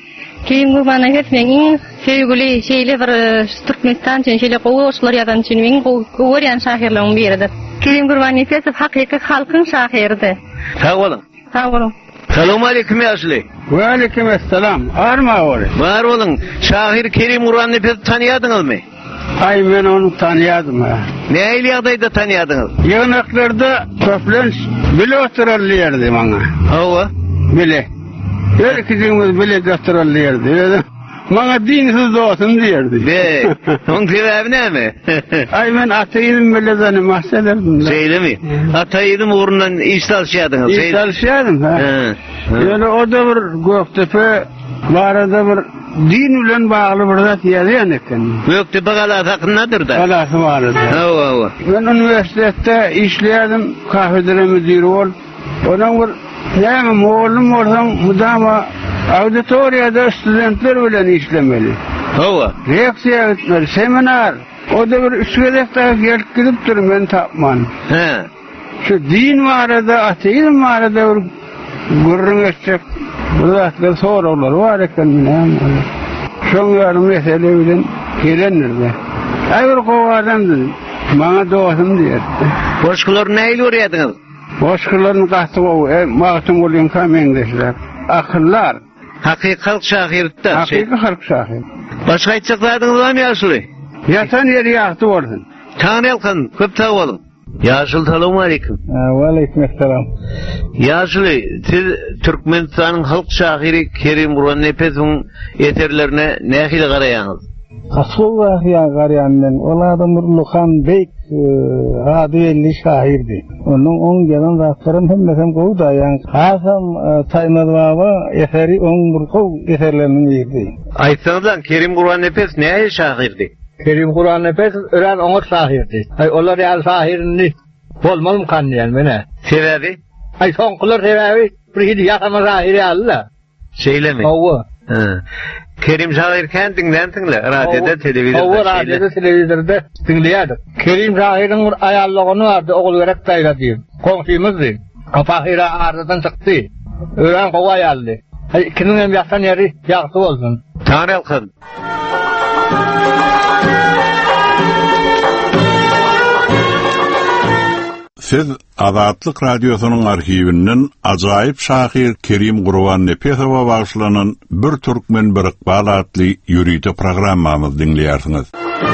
Kerim Gurban Efes meňin sevgili şeýle bir Türkmenistan üçin şeýle goýuşlar ýazan üçin meňin goýýan şahyrlaryň biridir. Kerim Gurban Efes hakyky halkyň şahyrdy. Sag bolun. Sag bolun. Selamun aleyküm ýaşly. Ve aleyküm esselam. Arma oly. Bar bolun. Şahir Kerim Gurban Efes tanýadyňyzmy? Ay men onu tanıyadım ha. Näýil ýagdaýda tanýadyňyz? Ýönekleri köplen bile oturarlardı bana. Hawa. Bile. Herkesimiz bile oturarlardı. Bana dinsiz doğsun derdi. Be. Onun sebebi näme? Ay men ataydım bile zany mahselerdim. Seýlemi? Ataydım uğrundan iş alşýadyňyz. İş alşýadım ha. Ýöne o da bir Göktepe barada bir din bilen bagly bir zat ýazýan eken. Göktepe galası hakyndadyr da. Galası barada. Hawa hawa. Ben üniversitede işleýärdim, kafedra müdiri bol. Onuň bir näme mollum borsam mudama auditoriýada studentler bilen işlemeli. Hawa. Reaksiýa etmeli, seminar. O da bir üsküdekde gelip gidip dur men tapman. He. Şu din barada, ateizm barada bir gurrun etjek. Bulatlar soralar var eken men. Şoň ýarym mesele bilen gelenirdi. Aýyr gowadandy. Maňa dowasym diýerdi. Boşkular näýil öýrädiňiz? Boşkularny gaty o, magtym bolan kamengdeşler. Akıllar. Hakyky şahyrda. Hakyky halk şahyr. Başga aýtjaklardyňyz barmy ýaşly? Ýatan ýeri ýagty bolsun. Taňrylkyn, köp sag bolun. Ýaşyl salamu aleyküm. Wa aleyküm esselam. Ýaşly, siz Türkmenistanyň halk şahyry Kerim Gurban Efesiň eterlerine nähili garaýaňyz? Asıl wahya garyandan oladym Nurluhan Beyk adiyeli şahirdi. Onun on gelen zatlarım hemmesem gowdaýan. Hasam Taýmaz baba eseri on burkow eserlerini ýerdi. Aýtsaňyzlar Kerim Gurban Efes nähili şahyrdy? Kerim Gurban Efes ören oňur şahirdi. Ay olar ýal şahirini bolmalym kanýan mene. Sebebi? Ay soňkular sebebi bir hidi ýasama şahiri alla. Seýlemi? Hawa. Ha. Kerim şahir kendinden tinle, radyoda, televizorda. Hawa radyoda, televizorda tinleýärdik. Kerim şahiriň bir aýallygyny bardy, ogul berek taýlady. Komşymyzdy. Apahira ardadan çykdy. Ören gowa aýaldy. Ay ikiniň hem ýaksan ýeri ýagty bolsun. Taňrylkyn. Siz Azatlyk radiosynyň arhiwinden ajaýyp şahyr Kerim Gurban Efesowa bagşlanan bir türkmen bir iqbal adly ýürüýte programmamyzy dinleýärsiňiz.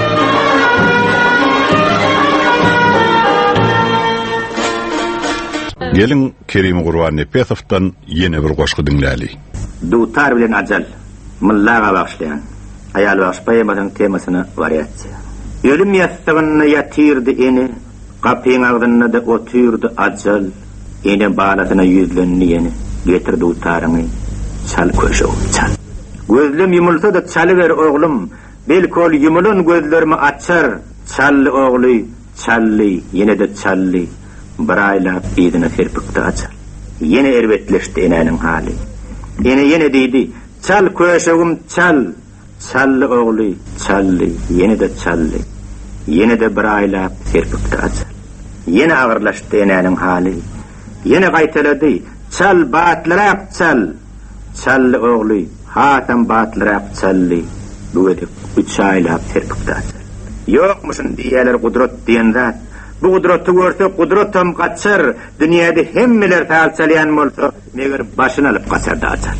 Gelin Kerim Gurban Efesowdan ýene bir goşgy dinläli. Dutar bilen ajal, mullaga bagşlayan, aýal bagşpaýamadan temasyna variasiýa. Ölüm ýastygyny ýatirdi eni, kapyň agdynda da otyrdy ajal, ene balasyna ýüzlenni ýene getirdi utaryny, çal köşew çal. Gözlem yumulsa da çalyber oglum, belkol yumulan gözlerimi açar, çally ogly, çally, ýene de çally, bir aýlap ýedine serpikdi ajal. Ýene erbetleşdi enäniň hali. Ene ýene diýdi, çal köşewim çal, çally ogly, çally, ýene de çally. Ýene de bir aýlap serpikdi ajal. Ýene agyrlaşdy enäniň hali. Ýene gaýtalady, çal batlyrak çal, çally ogly, hatam batlyrak çally. Bu edip üç aýlap serpikdi ajal. Ýokmuşyn diýerler gudrat diýen zat. Bu gudraty görse gudrat tam gaçar, dünýäde hemmeler täälçelýän bolsa, meger başyny alyp gaçardy ajal.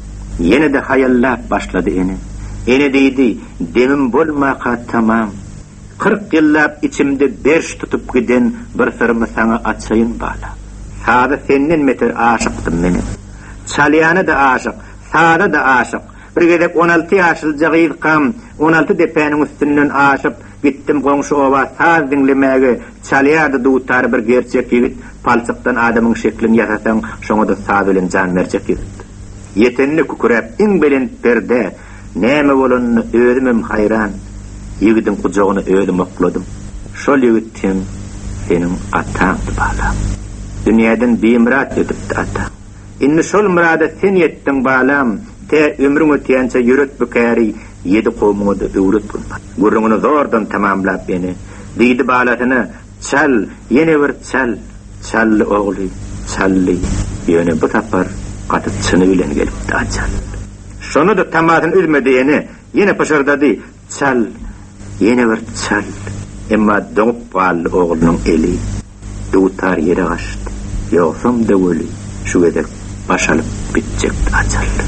Ýene de hayallap başlady ene. Ene diýdi, demim bolmaka tamam. kırk ýyllap içimde berş tutup giden bir sırmy saňa açaýyn bala. Sada senden meter aşykdym meni. Çalýany da aşyk, sada da aşyk. Bir gedek on alty ýaşyl jagyýykam, on alty depäniň üstünden aşyp gitdim goňşy oba saz dinlemäge. Çalýardy dutar bir gerçek ýigit, palçykdan adamyň şeklini ýasasaň, şoňa da saz bilen jan berjek ýigit. Ýetenli kukuräp iň bilen perde, näme bolanyny özümem hayran. Ýigidin kujagyny öýdüm okladym. Şol ýigitden senin ataňdy bala. Dünýäden biýimrat edipdi ata. Inni şol murada sen ýetdiň balam, te ömrüň ötýänçe ýürek bükäri ýedi gowmuňda öwret bolmaly. Gurruňyny zordan tamamlap beni. Diýdi balasyna, çal, ýene bir çal, çally ogly, çally. Ýöne bu tapar gaty çyny bilen gelipdi ajal. Şonu da tamatın üzmediğini yine pışırdadı. Çal, yine bir çal. Emma donup bağlı oğlunun eli dutar yere kaçtı. Yoksam da öyle şu kadar başalıp bitecek açıldı.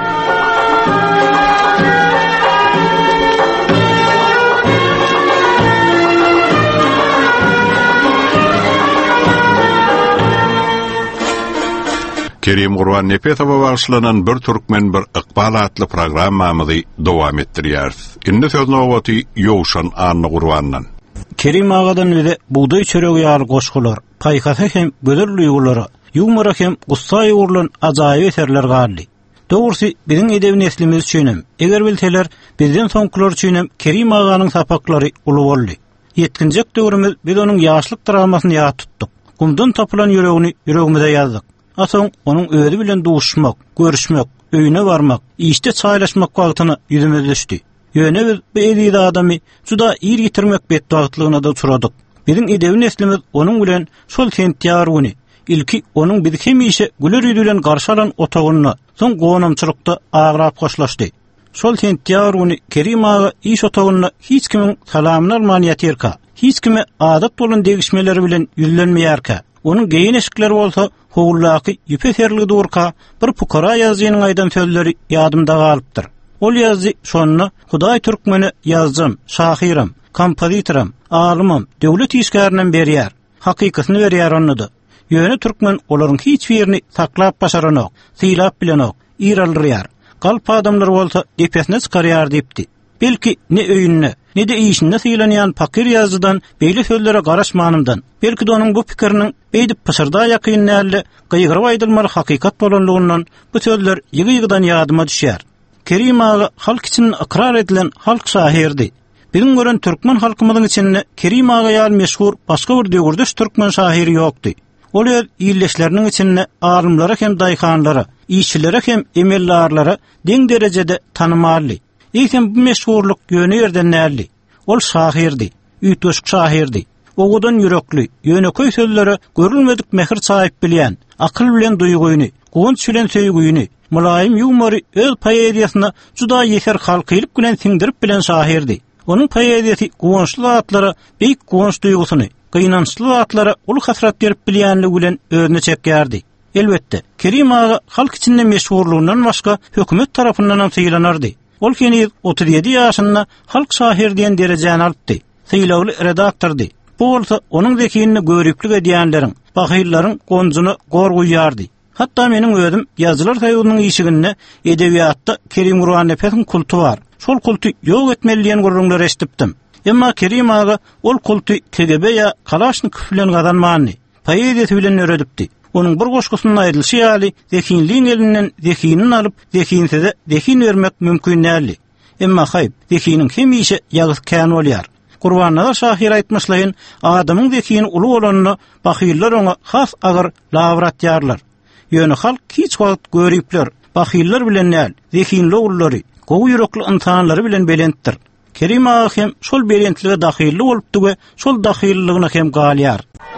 Kerim Gurban Nepetova bağışlanan bir Türkmen bir Iqbal adlı programmamızı devam ettirýär. Indi söz nowbaty Ýowşan Anna Gurbandan. Kerim agadan bize buğday çöregi ýaly goşgular, paýkasy hem gözel duýgulary, ýumara hem gussa urulan ajaýyp eserler galdy. Dogrusu biziň edebi neslimiz üçin, eger bilseler bizden soňkular üçin Kerim aganyň sapaklary uly boldy. Yetkinjek döwrümüz biz onuň ýaşlyk dramasyny ýa tutdyk. Gumdan tapylan ýöregini ýöregimize ýazdyk. Asoň onuň özi bilen duşmak, görüşmek, öýüne barmak, işde çaýlaşmak wagtyny ýüzüme düşdi. Ýöne biz bu edýdi adamy juda ýer ýitirmek bedbagtlygyna da turadyk. Biziň edebi neslimiz onuň bilen şol sentýar güni ilki onuň bizi hemişe güler ýüzü bilen garşy alan otagyna, soň gonamçylykda agrap goşlaşdy. Şol sentýar güni Kerim aga iş otagyna hiç kimiň salamyny alman ýetirka, hiç kime adat bolan degişmeleri bilen ýüzlenmeýärka. Onun geyin eşikleri bolsa hoğullaki yüpeserli durka bir pukara yazıyının aydan sözleri yadımda galypdyr. Ol yazı şonuna Hudaý Türkmeni yazdım, şahiram, kompozitoram, alymam, döwlet işgäriniň berýär. Hakykatyny berýär onundy. Ýöne Türkmen olaryň hiç birini saklap başaranok, silap bilenok, ýeralýar. Galp adamlar bolsa depesine çykarýar diýipdi. Belki ne öýünne, ne de işinde sylanýan pakir yazıdan beýle sözlere garaşmanymdan, belki de onuň bu pikiriniň beýdip pysyrda ýakyn näle gyýgyryp aýdylmaly hakykat bolanlygyndan bu sözler ýygy-ýygydan ýadyma düşýär. Kerim aga halk için ikrar edilen halk şahirdi. Biziň gören Türkmen halkymyzyň içinde Kerim aga ýaly meşhur başga bir döwürdeş Türkmen şahiri ýokdy. Ol ýylleşleriniň içinde alymlara hem daýhanlara, işçilere hem emellarlara deň derejede tanymaly. Eýsem bu meşhurluk ýöne ýerden näli? Ol şahirdi, üýtgeşik şahirdi. Ogudan ýürekli, ýöneköý sözlere görülmedik mehir saýyp bilýän, akyl bilen duýguny, gowunç bilen söýgüni, mulaýym ýumary öz poeziýasyna juda ýeser halkylyk bilen siňdirip bilen şahirdi. Onuň poeziýasy gowunçly atlara beýik gowunç duýgusyny, gynançly atlara uly hasrat berip bilýänligi bilen özüne çekýärdi. Elbetde, Kerim aga halk içinde meşhurluğundan başga hökümet tarapyndan ham sylanardy. Ol keni otuz ýedi ýaşynda halk şahir diýen derejäni alypdy. Syýlawly redaktordy. Bu bolsa onuň zekini görüplik edýänleriň, bahyllaryň gonjuny gorguýardy. Hatda meniň özüm ýazylar saýygynyň işiginde edebiýatda Kerim Gurban Nepetň kulty bar. Şol kulty ýok etmeli diýen gurulmalar eşitdim. Emma Kerim aga ol kulty K G B ýa Kalaşnikov bilen gazanmany, poeziýasy bilen öredipdi. Onun bir goşgusynyň aýdylşy ýaly zekinliň elinden zekinin alyp zekinsize zekin bermek mümkin näli. Emma haýp zekiniň hemişe ýagyz kän bolýar. Gurbanlar şahir aýtmyşlaryň adamyň zekini uly bolanyny bahyllar ona has agyr lawratýarlar. Ýöne halk hiç wagt görüpler, bahyllar bilen näl, zekinli ogullary, gowy ýürekli insanlary bilen belentdir. Kerim aga hem şol belentlige dahilli bolupdy we şol dahilligyna hem galýar.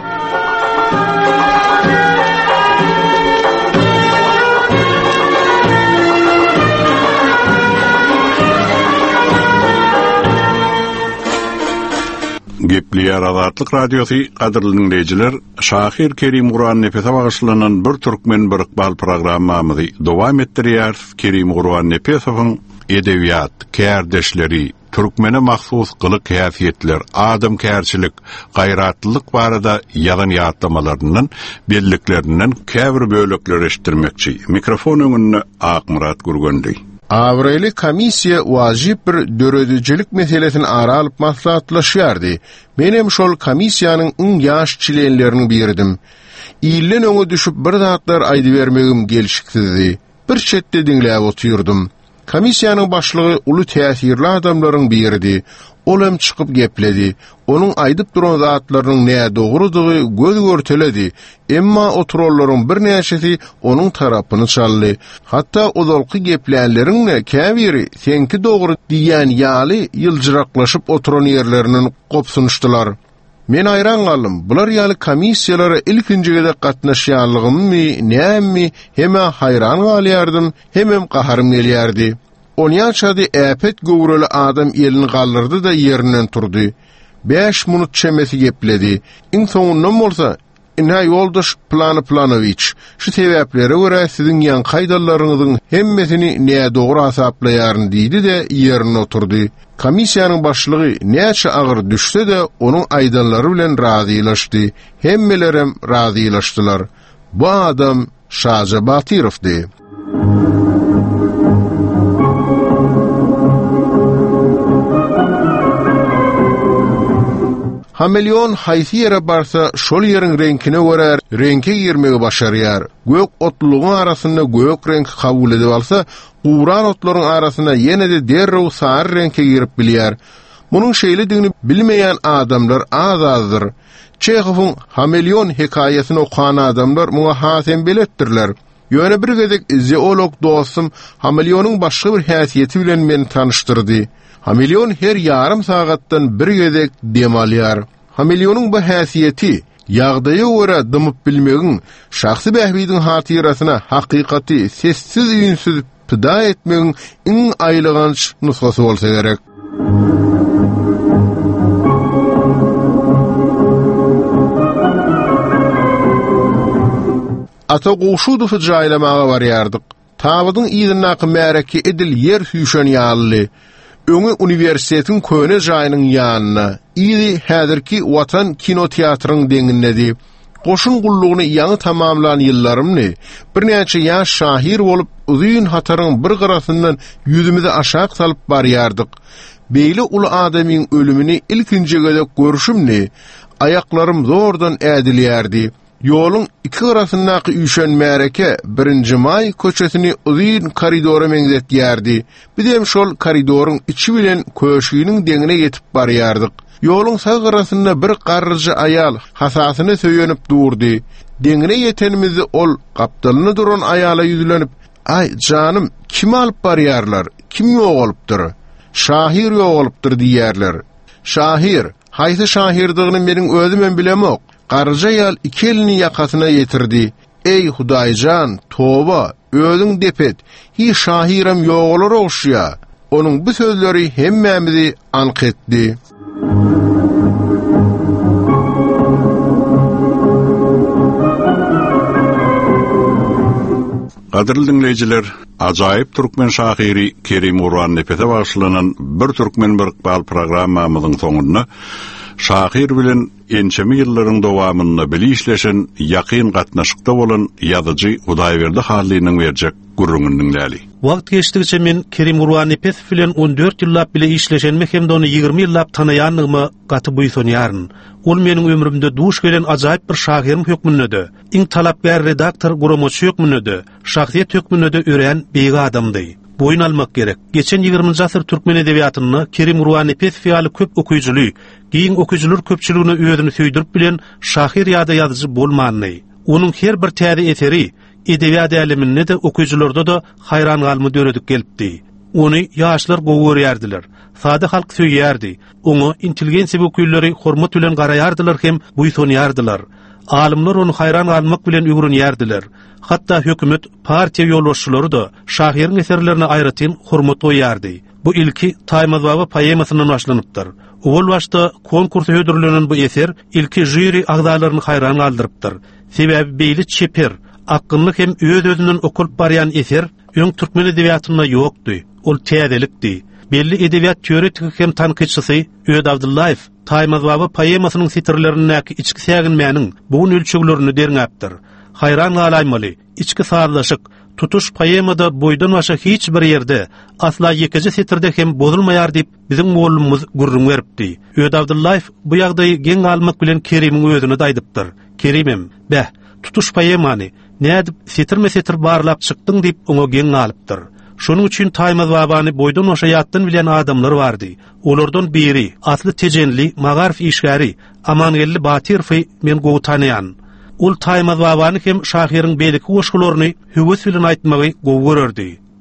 Gepliýär Azatlyk radiosy gadyrly dinleýijiler, şahir Kerim Gurban Nepetova bagşlanan bir Türkmen bir Iqbal programmamyzy dowam etdirýär. Kerim Gurban Nepetowyň edebiýat, kärdeşleri, Türkmene mahsus gylyk häsiýetler, adam kärçilik, gaýratlylyk barada ýazan ýatlamalaryndan, belliklerinden käbir bölekler eşitdirmekçi. Mikrofon öňünde Akmurat Gurgöndiň. Avreli komissiya wajib bir döredijilik meselesini ara alyp maslahatlaşýardy. Menem şol komissiýanyň iň ýaş çilenleriniň biridim. İllen öňe düşüp bir zatlar aýdy bermegim gelişikdi. Bir çetde dinläp oturdum. Komissiýanyň başlygy uly täsirli adamlaryň biridi. Ol hem çykyp gepledi. Onuň aýdyp duran zatlarynyň näme dogrudygy göz görteledi. Emma oturollaryň bir näçesi onuň tarapyny çaldy. Hatda ozalky geplänleriň käbiri senki dogry diýen ýaly ýyljyraklaşyp oturan ýerlerinden gopsunuşdylar. Men ayran galym. Bular ýaly komissiýalara ilkinjigide gatnaşýanlygymmy, näme heme hayran galýardym, hemem gaharym gelýärdi. Onyaçady äpet gowraly adam elini galdyrdy da ýerinden turdy. beş minut çemesi gepledi. İň soňundan bolsa, inha ýoldaş Plany Planoviç, şu sebäplere görä siziň ýan kaýdalaryňyzyň hemmesini näme dogry hasaplaýaryn diýdi de ýerine oturdy. Komissiýanyň başlygy näçe agyr düşse de onuň aýdanlary bilen razylaşdy. Hemmelerem razylaşdylar. Bu adam Şaja Batyrovdy. Hameleon haýsy ýere barsa şol ýeriň reňkine görä reňke girmegi başarýar. Gök otlugyň arasynda gök renk kabul edip alsa, uran otlaryň arasyna ýene-de derrew sary reňke girip bilýär. Munyň şeýledigini bilmeýän adamlar azazdyr. Çehowyň Hameleon hekaýasyny okuyan adamlar muňa hasem beletdirler. Ýöne bir gezek zeolog dostum Hameleonyň başga bir häsiýeti bilen meni tanıştyrdy. Hameleon her yarım sagatdan bir gezek dem alýar. Hameleonyň bu häsiýeti ýagdaýa görä dymyp bilmegiň, şahsy bähbidiň hatyrasyna hakykaty sessiz üýünsiz pida etmegiň iň aýlyganç nusgasy bolsa gerek. Ata goşudy jaýlamaga barýardyk. Tabydyň ýygynaky märeki edil ýer süýşen ýaly. Öňe uniwersitetiň köne jaýynyň ýanyna, ýyly häzirki Watan kinoteatryň deňindedi. Goşun gullugyny ýaňy tamamlanan ýyllarymny bir näçe ýaş şahir bolup uzyn hataryň bir garasyndan ýüzümizi aşağı salyp barýardyk. Beýle uly adamyň ölümini ilkinji gezek görüşümni ayaklarym zordan ädilýärdi. Ýoluň iki garasyndaky üýşen märeke birinji may köçesini uzyn koridora meňzetýärdi. Bizem şol koridoryň içi bilen köşüýüniň deňine ýetip barýardyk. Ýoluň sag garasynda bir garryjy aýal hasasyny söýenip durdy. Deňine ýetenimizi ol gapdalyny duran aýala ýüzlenip, "Ay janym, kim alyp barýarlar? Kim ýok bolupdyr? Şahir ýok bolupdyr" diýerler. Şahir, haýsy şahirdigini meniň özümem bilemok. Garryja ýal iki elini ýakasyna ýetirdi. "Ey Hudaýjan, toba, özüň depet. Hi şahirem ýok bolar oşýa." Onuň bu sözleri hemmämizi anqetdi. Gaderli dinleyijiler, ajaýyp türkmen şahyry Kerim Gurban Nepete başlanan bir türkmen bir iqbal programmamyzyň soňunda şahyr bilen ençemi ýyllaryň dowamynda bili işleşen ýakyn gatnaşykda bolan ýazyjy Hudaýberdi Halynyň berjek gurrungynyň näli. Wagt geçdigçe men Kerim Gurban Nepet bilen on dört ýyllap bile işleşenmi hem de ony ýygrimi ýyllap tanaýanlygymy gaty buýsanýaryn. Ol meniň ömrümde duş gelen ajaýyp bir şahyrim hökmünde. Iň talapgar redaktor Guramoç hökmünde, şahsiýet hökmünde ören beýga adamdy. Boyun almak gerek. Geçen ýygrimiňji asyr türkmen edebiýatyny Kerim Gurban Nepet fiýaly köp okuyjyly, giň okuyjylar köpçiligine özüni söýdirip bilen şahyr ýa-da ýazyjy bolmany. Onuň her bir täze eseri edebiýat äliminde de okuyjylarda da hayran galmy döredip gelipdi. Ony ýaşlar gowurýardylar. Sady halk söýýärdi. Oňa intelligensiýa okuyjylary hormat bilen garaýardylar hem buýsanýardylar. Alimler onu hayran almak bilen öwrenýärdiler. Hatta hökümet, partiýa ýolbaşçylary da şahyryň eserlerine aýratyn hormat oýardy. Bu ilki Taýmaz baba poemasyndan başlanypdyr. Ol başda konkursa hödürlenen bu eser ilki jüri agdalaryny hayran galdyrypdyr. Sebäbi beýli çeper, akynlyk hem öz özünden okulyp barýan eser öň türkmen edebiýatyna ýokdy. Ol täzelikdi. Belli edebiýat teoretiki hem tanqidçisi Öýd Abdullaýew Taýmaz baba poemasynyň sitrlerindäki içki säginmäniň bu ölçüglerini derňäpdir. Hayran galaýmaly, içki sarlaşyk, tutuş poemada boydan başa hiç bir ýerde asla ýekiji sitrde hem bozulmaýar diýip biziň mollumyz gurrun beripdi. Öýd Abdullaýew bu ýagdaýy geň almak bilen Kerimiň özüne daýdypdyr. Kerimem, "Bäh, tutuş poemany nädip sitrme sitr barlap çykdyň" diýip oňa geň alypdyr. Şonuň üçin Taýmaz babany boydan başa ýatdan bilen adamlar bardy. Olardan biri asly tejenli Magarif işgäri Amangelli Batyrowy men gowy tanýan. Ol Taýmaz babany hem şahyryň beýleki goşgularyny hüwes bilen aýtmagy gowy görerdi.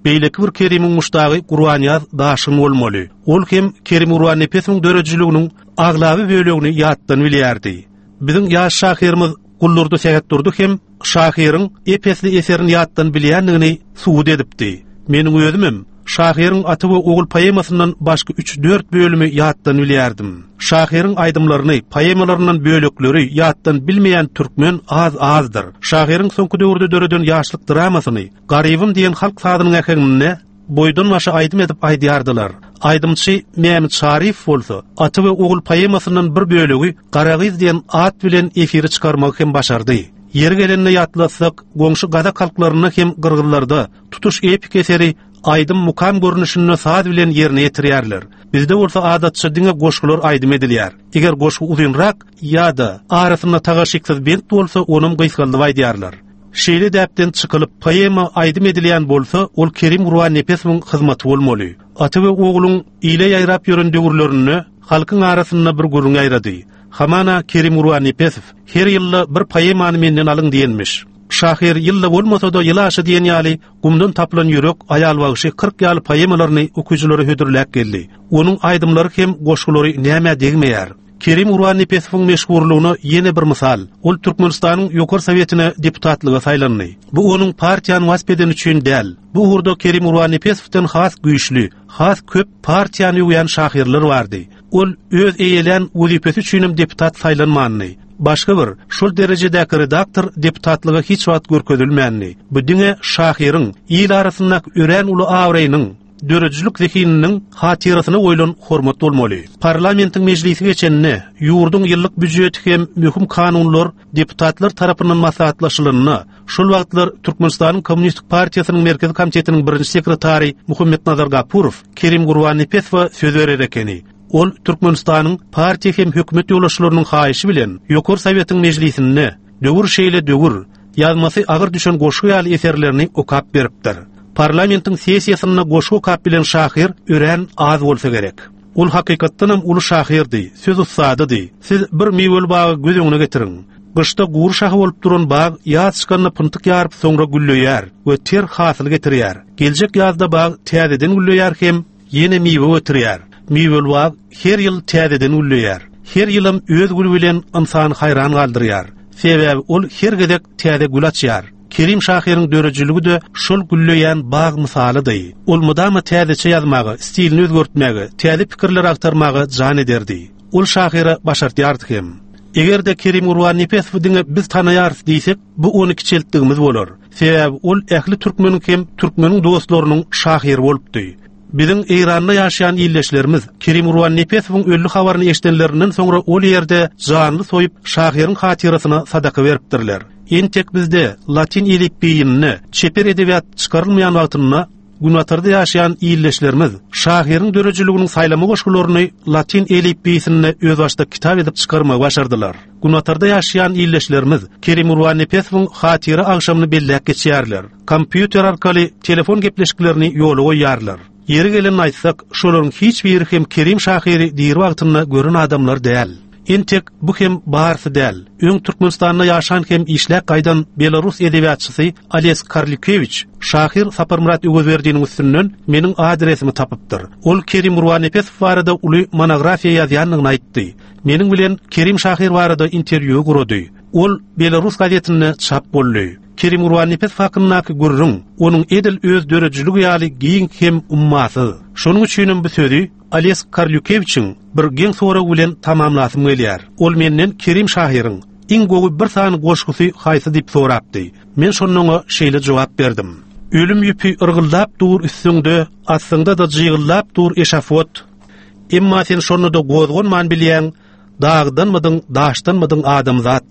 beýleki bir Kerimin muştagy Qur'anyaz daşyn bolmaly. Ol hem Kerim Urwan Nepesiň dörejiliginiň aglaby bölegini ýatdan bilýärdi. Biziň ýaş şahyrymyz gullurdy seget durdy hem şahyryň epesli eserini ýatdan bilýändigini suwud edipdi. Meniň özümem şahyryň aty we ogul poemasyndan başga üç dört bölümi ýatdan bilýärdim. Şahyryň aýdymlaryny, poemalarynyň bölekleri ýatdan bilmeýän türkmen az azdyr. Şahyryň soňky döwürde döreden ýaşlyk dramasyny, garybym diýen halk sadynyň ähengine boýdan başa aýdym edip aýdýardylar. Aýdymçy Mehmet Şarif bolsa, aty we ogul poemasyndan bir bölegi Garagiz diýen at bilen efiri çykarmak hem başardy. Yer gelenine ýatlasak, goňşy gada halklaryny hem gyrgyrlarda tutuş epik eseri aydym mukam görnüşini saat bilen yerine yetirýärler. Bizde bolsa adatça diňe goşgular aydym edilýär. Eger goşgu uzunrak ýa-da arasyna tagaşyksız bent bolsa, onuň gysgaldy aýdýarlar. Şeýle däpden çykylyp poema aydym edilýän bolsa, ol Kerim Urwan Nepesiň hyzmaty bolmaly. Aty we ogluň ýyle ýaýrap ýören döwürlerini halkyň arasyna bir gurun aýrady. Hamana Kerim Urwan Nepesiň her ýylda bir poemany menden alyň diýenmiş. Şahyr ýylda bolmasa da ýylaşy diýen ýaly gumdan taplan ýürek aýal bagşy kırk ýaly poemalaryny okujylary hödürläp geldi. Onuň aýdymlary hem goşgulary näme degmeýär. Kerim Urwan Nepesiň meşhurlugyny ýene bir misal. Ol Türkmenistanyň ýokary sowetine deputatlyga saýlandy. Bu onuň partiýany waspeden üçin däl. Bu hurda Kerim Urwan Nepesiňden has güýçli, has köp partiýany ýuyan şahyrlar bardy. Ol öz eýelen wezipesi üçin deputat saýlanmany. Başga bir şol derejedäki redaktor deputatlyga hiç wagt görkezilmänni. Bu diňe şahyryň ýyl arasyndaky ören uly awraýynyň dörejilik zekininiň hatyrasyna goýulan hormat bolmaly. Parlamentiň mejlisi geçenine ýurdun ýyllyk büdjeti hem möhüm kanunlar deputatlar tarapyndan maslahatlaşylyny, şol wagtlar Türkmenistanyň Kommunistik Partiýasynyň merkezi komitetiniň birinji sekretary Muhammed Nazar Gapurow Kerim Urwan Nepesiň söz berer ekeni. Ol Türkmenistanyň partiýa hem hökümet ýoldaşlarynyň haýyşy bilen ýokary sowetiň mejlisinde döwür şeýle döwür ýazmasy agyr düşen goşgu ýaly eserlerini okap beripdir. Parlamentiň sessiýasyna goşgu okap bilen şahyr ören az bolsa gerek. Ol hakykatdan hem uly şahyrdy, söz ustadydy. Siz bir miwel bagy göz öňüne getiriň. Gışta gur şahy bolup duran bag ýaz çykanyna pyntyk ýaryp soňra gülleýär we ter hasyl getirýär. Geljek ýazda bag täzeden gülleýär hem ýene miwe getirýär. Miwel bag her ýyl täzeden gülleýär. Her ýylym öz gül bilen insan hayran galdyrýar. Sebäbi ol her gedek täze gül açýar. Kerim şahyryň dörejiligi de şol gülleýän bag misalydy. Ol mudama täzeçe ýazmagy, stilini özgörtmägi, täze pikirler aktarmagy jan ederdi. Ol şahyra başartýardy hem. Eger de Kerim Urwan Nepesiň diňe biz tanaýarys diýsek, bu ony kiçeltdigimiz bolar. Sebäbi ol ähli türkmeniň hem türkmeniň dostlarynyň şahyry bolupdy. Biziň Eýranda ýaşaýan ýylleşlerimiz Kerim Urwan Nepesiň öllü habaryny eşdenlerinden soňra ol ýerde janly soýup şahyryň hatyrasyna sadaka beripdirler. Entek bizde Latin elifbiýini çeper edebiýat çykarylmaýan wagtynda Gunatarda ýaşaýan ýylleşlerimiz şahyryň dörejiliginiň saýlama goşgularyny Latin elifbiýisine öz başda kitap edip çykarmagy başardylar. Gunatarda ýaşaýan ýylleşlerimiz Kerim Urwan Nepesiň hatyra agşamyny belläp geçýärler. Kompýuter arkaly telefon gepleşiklerini ýola goýýarlar. Yeri gelen aýtsak, şolaryň hiç biri hem Kerim şahyry diýer wagtynda gören adamlar däl. Entek bu hem barsy däl. Öň Türkmenistanda ýaşan hem işläk gaýdan Belarus edebiýatçysy Ales Karlikevich şahyr Saparmurat Ögözberdiň üstünden meniň adresimi tapypdyr. Ol Kerim Urwan Nepesiň barada uly monografiýa ýazýanlygyny aýtdy. Meniň bilen Kerim şahyr barada interwýu gurady. Ol Belarus gazetine çap boldy. Kerim Urwan Nepesiň hakyndaky gurrun, onuň edil öz dörejiligi ýaly giň hem ummasy. Şonuň üçin bu sözi Ales Karlyukeviçiň bir geň sora bilen tamamlasym gelýär. Ol menden Kerim şahyryň iň gowy bir sany goşgusy haýsy diýip sorapdy. Men şonuňa şeýle jogap berdim. Ölüm ýüpi ırgyldap dur üstüňde, aslynda da jygyllap dur eşafot. Emma sen şonu da gozgonman bilýän, dagdanmydyň, daşdanmydyň adam zat.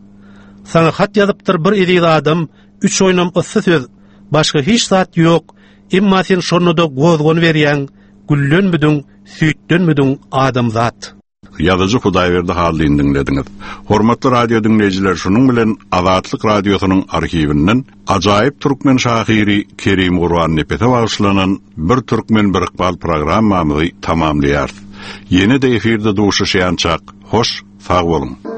Sana hat ýazypdyr bir edil adam, üç oýnam ıssy söz, başga hiç zat ýok. Emma sen şonu da gozgon berýän, güllenmüdüň, süýtdenmüdüň adam zat. Ýazyjy Hudaýberdi Hallyny dinlediňiz. Hormatly radio dinleýijiler, şunuň bilen Azatlyk radiosynyň arhiwinden ajaýyp türkmen şahyry Kerim Urwan Nepesiň bagşlanan bir türkmen bir iqbal programmamy tamamlaýar. Ýene-de efirde duşuşýançak, hoş, sag bolun.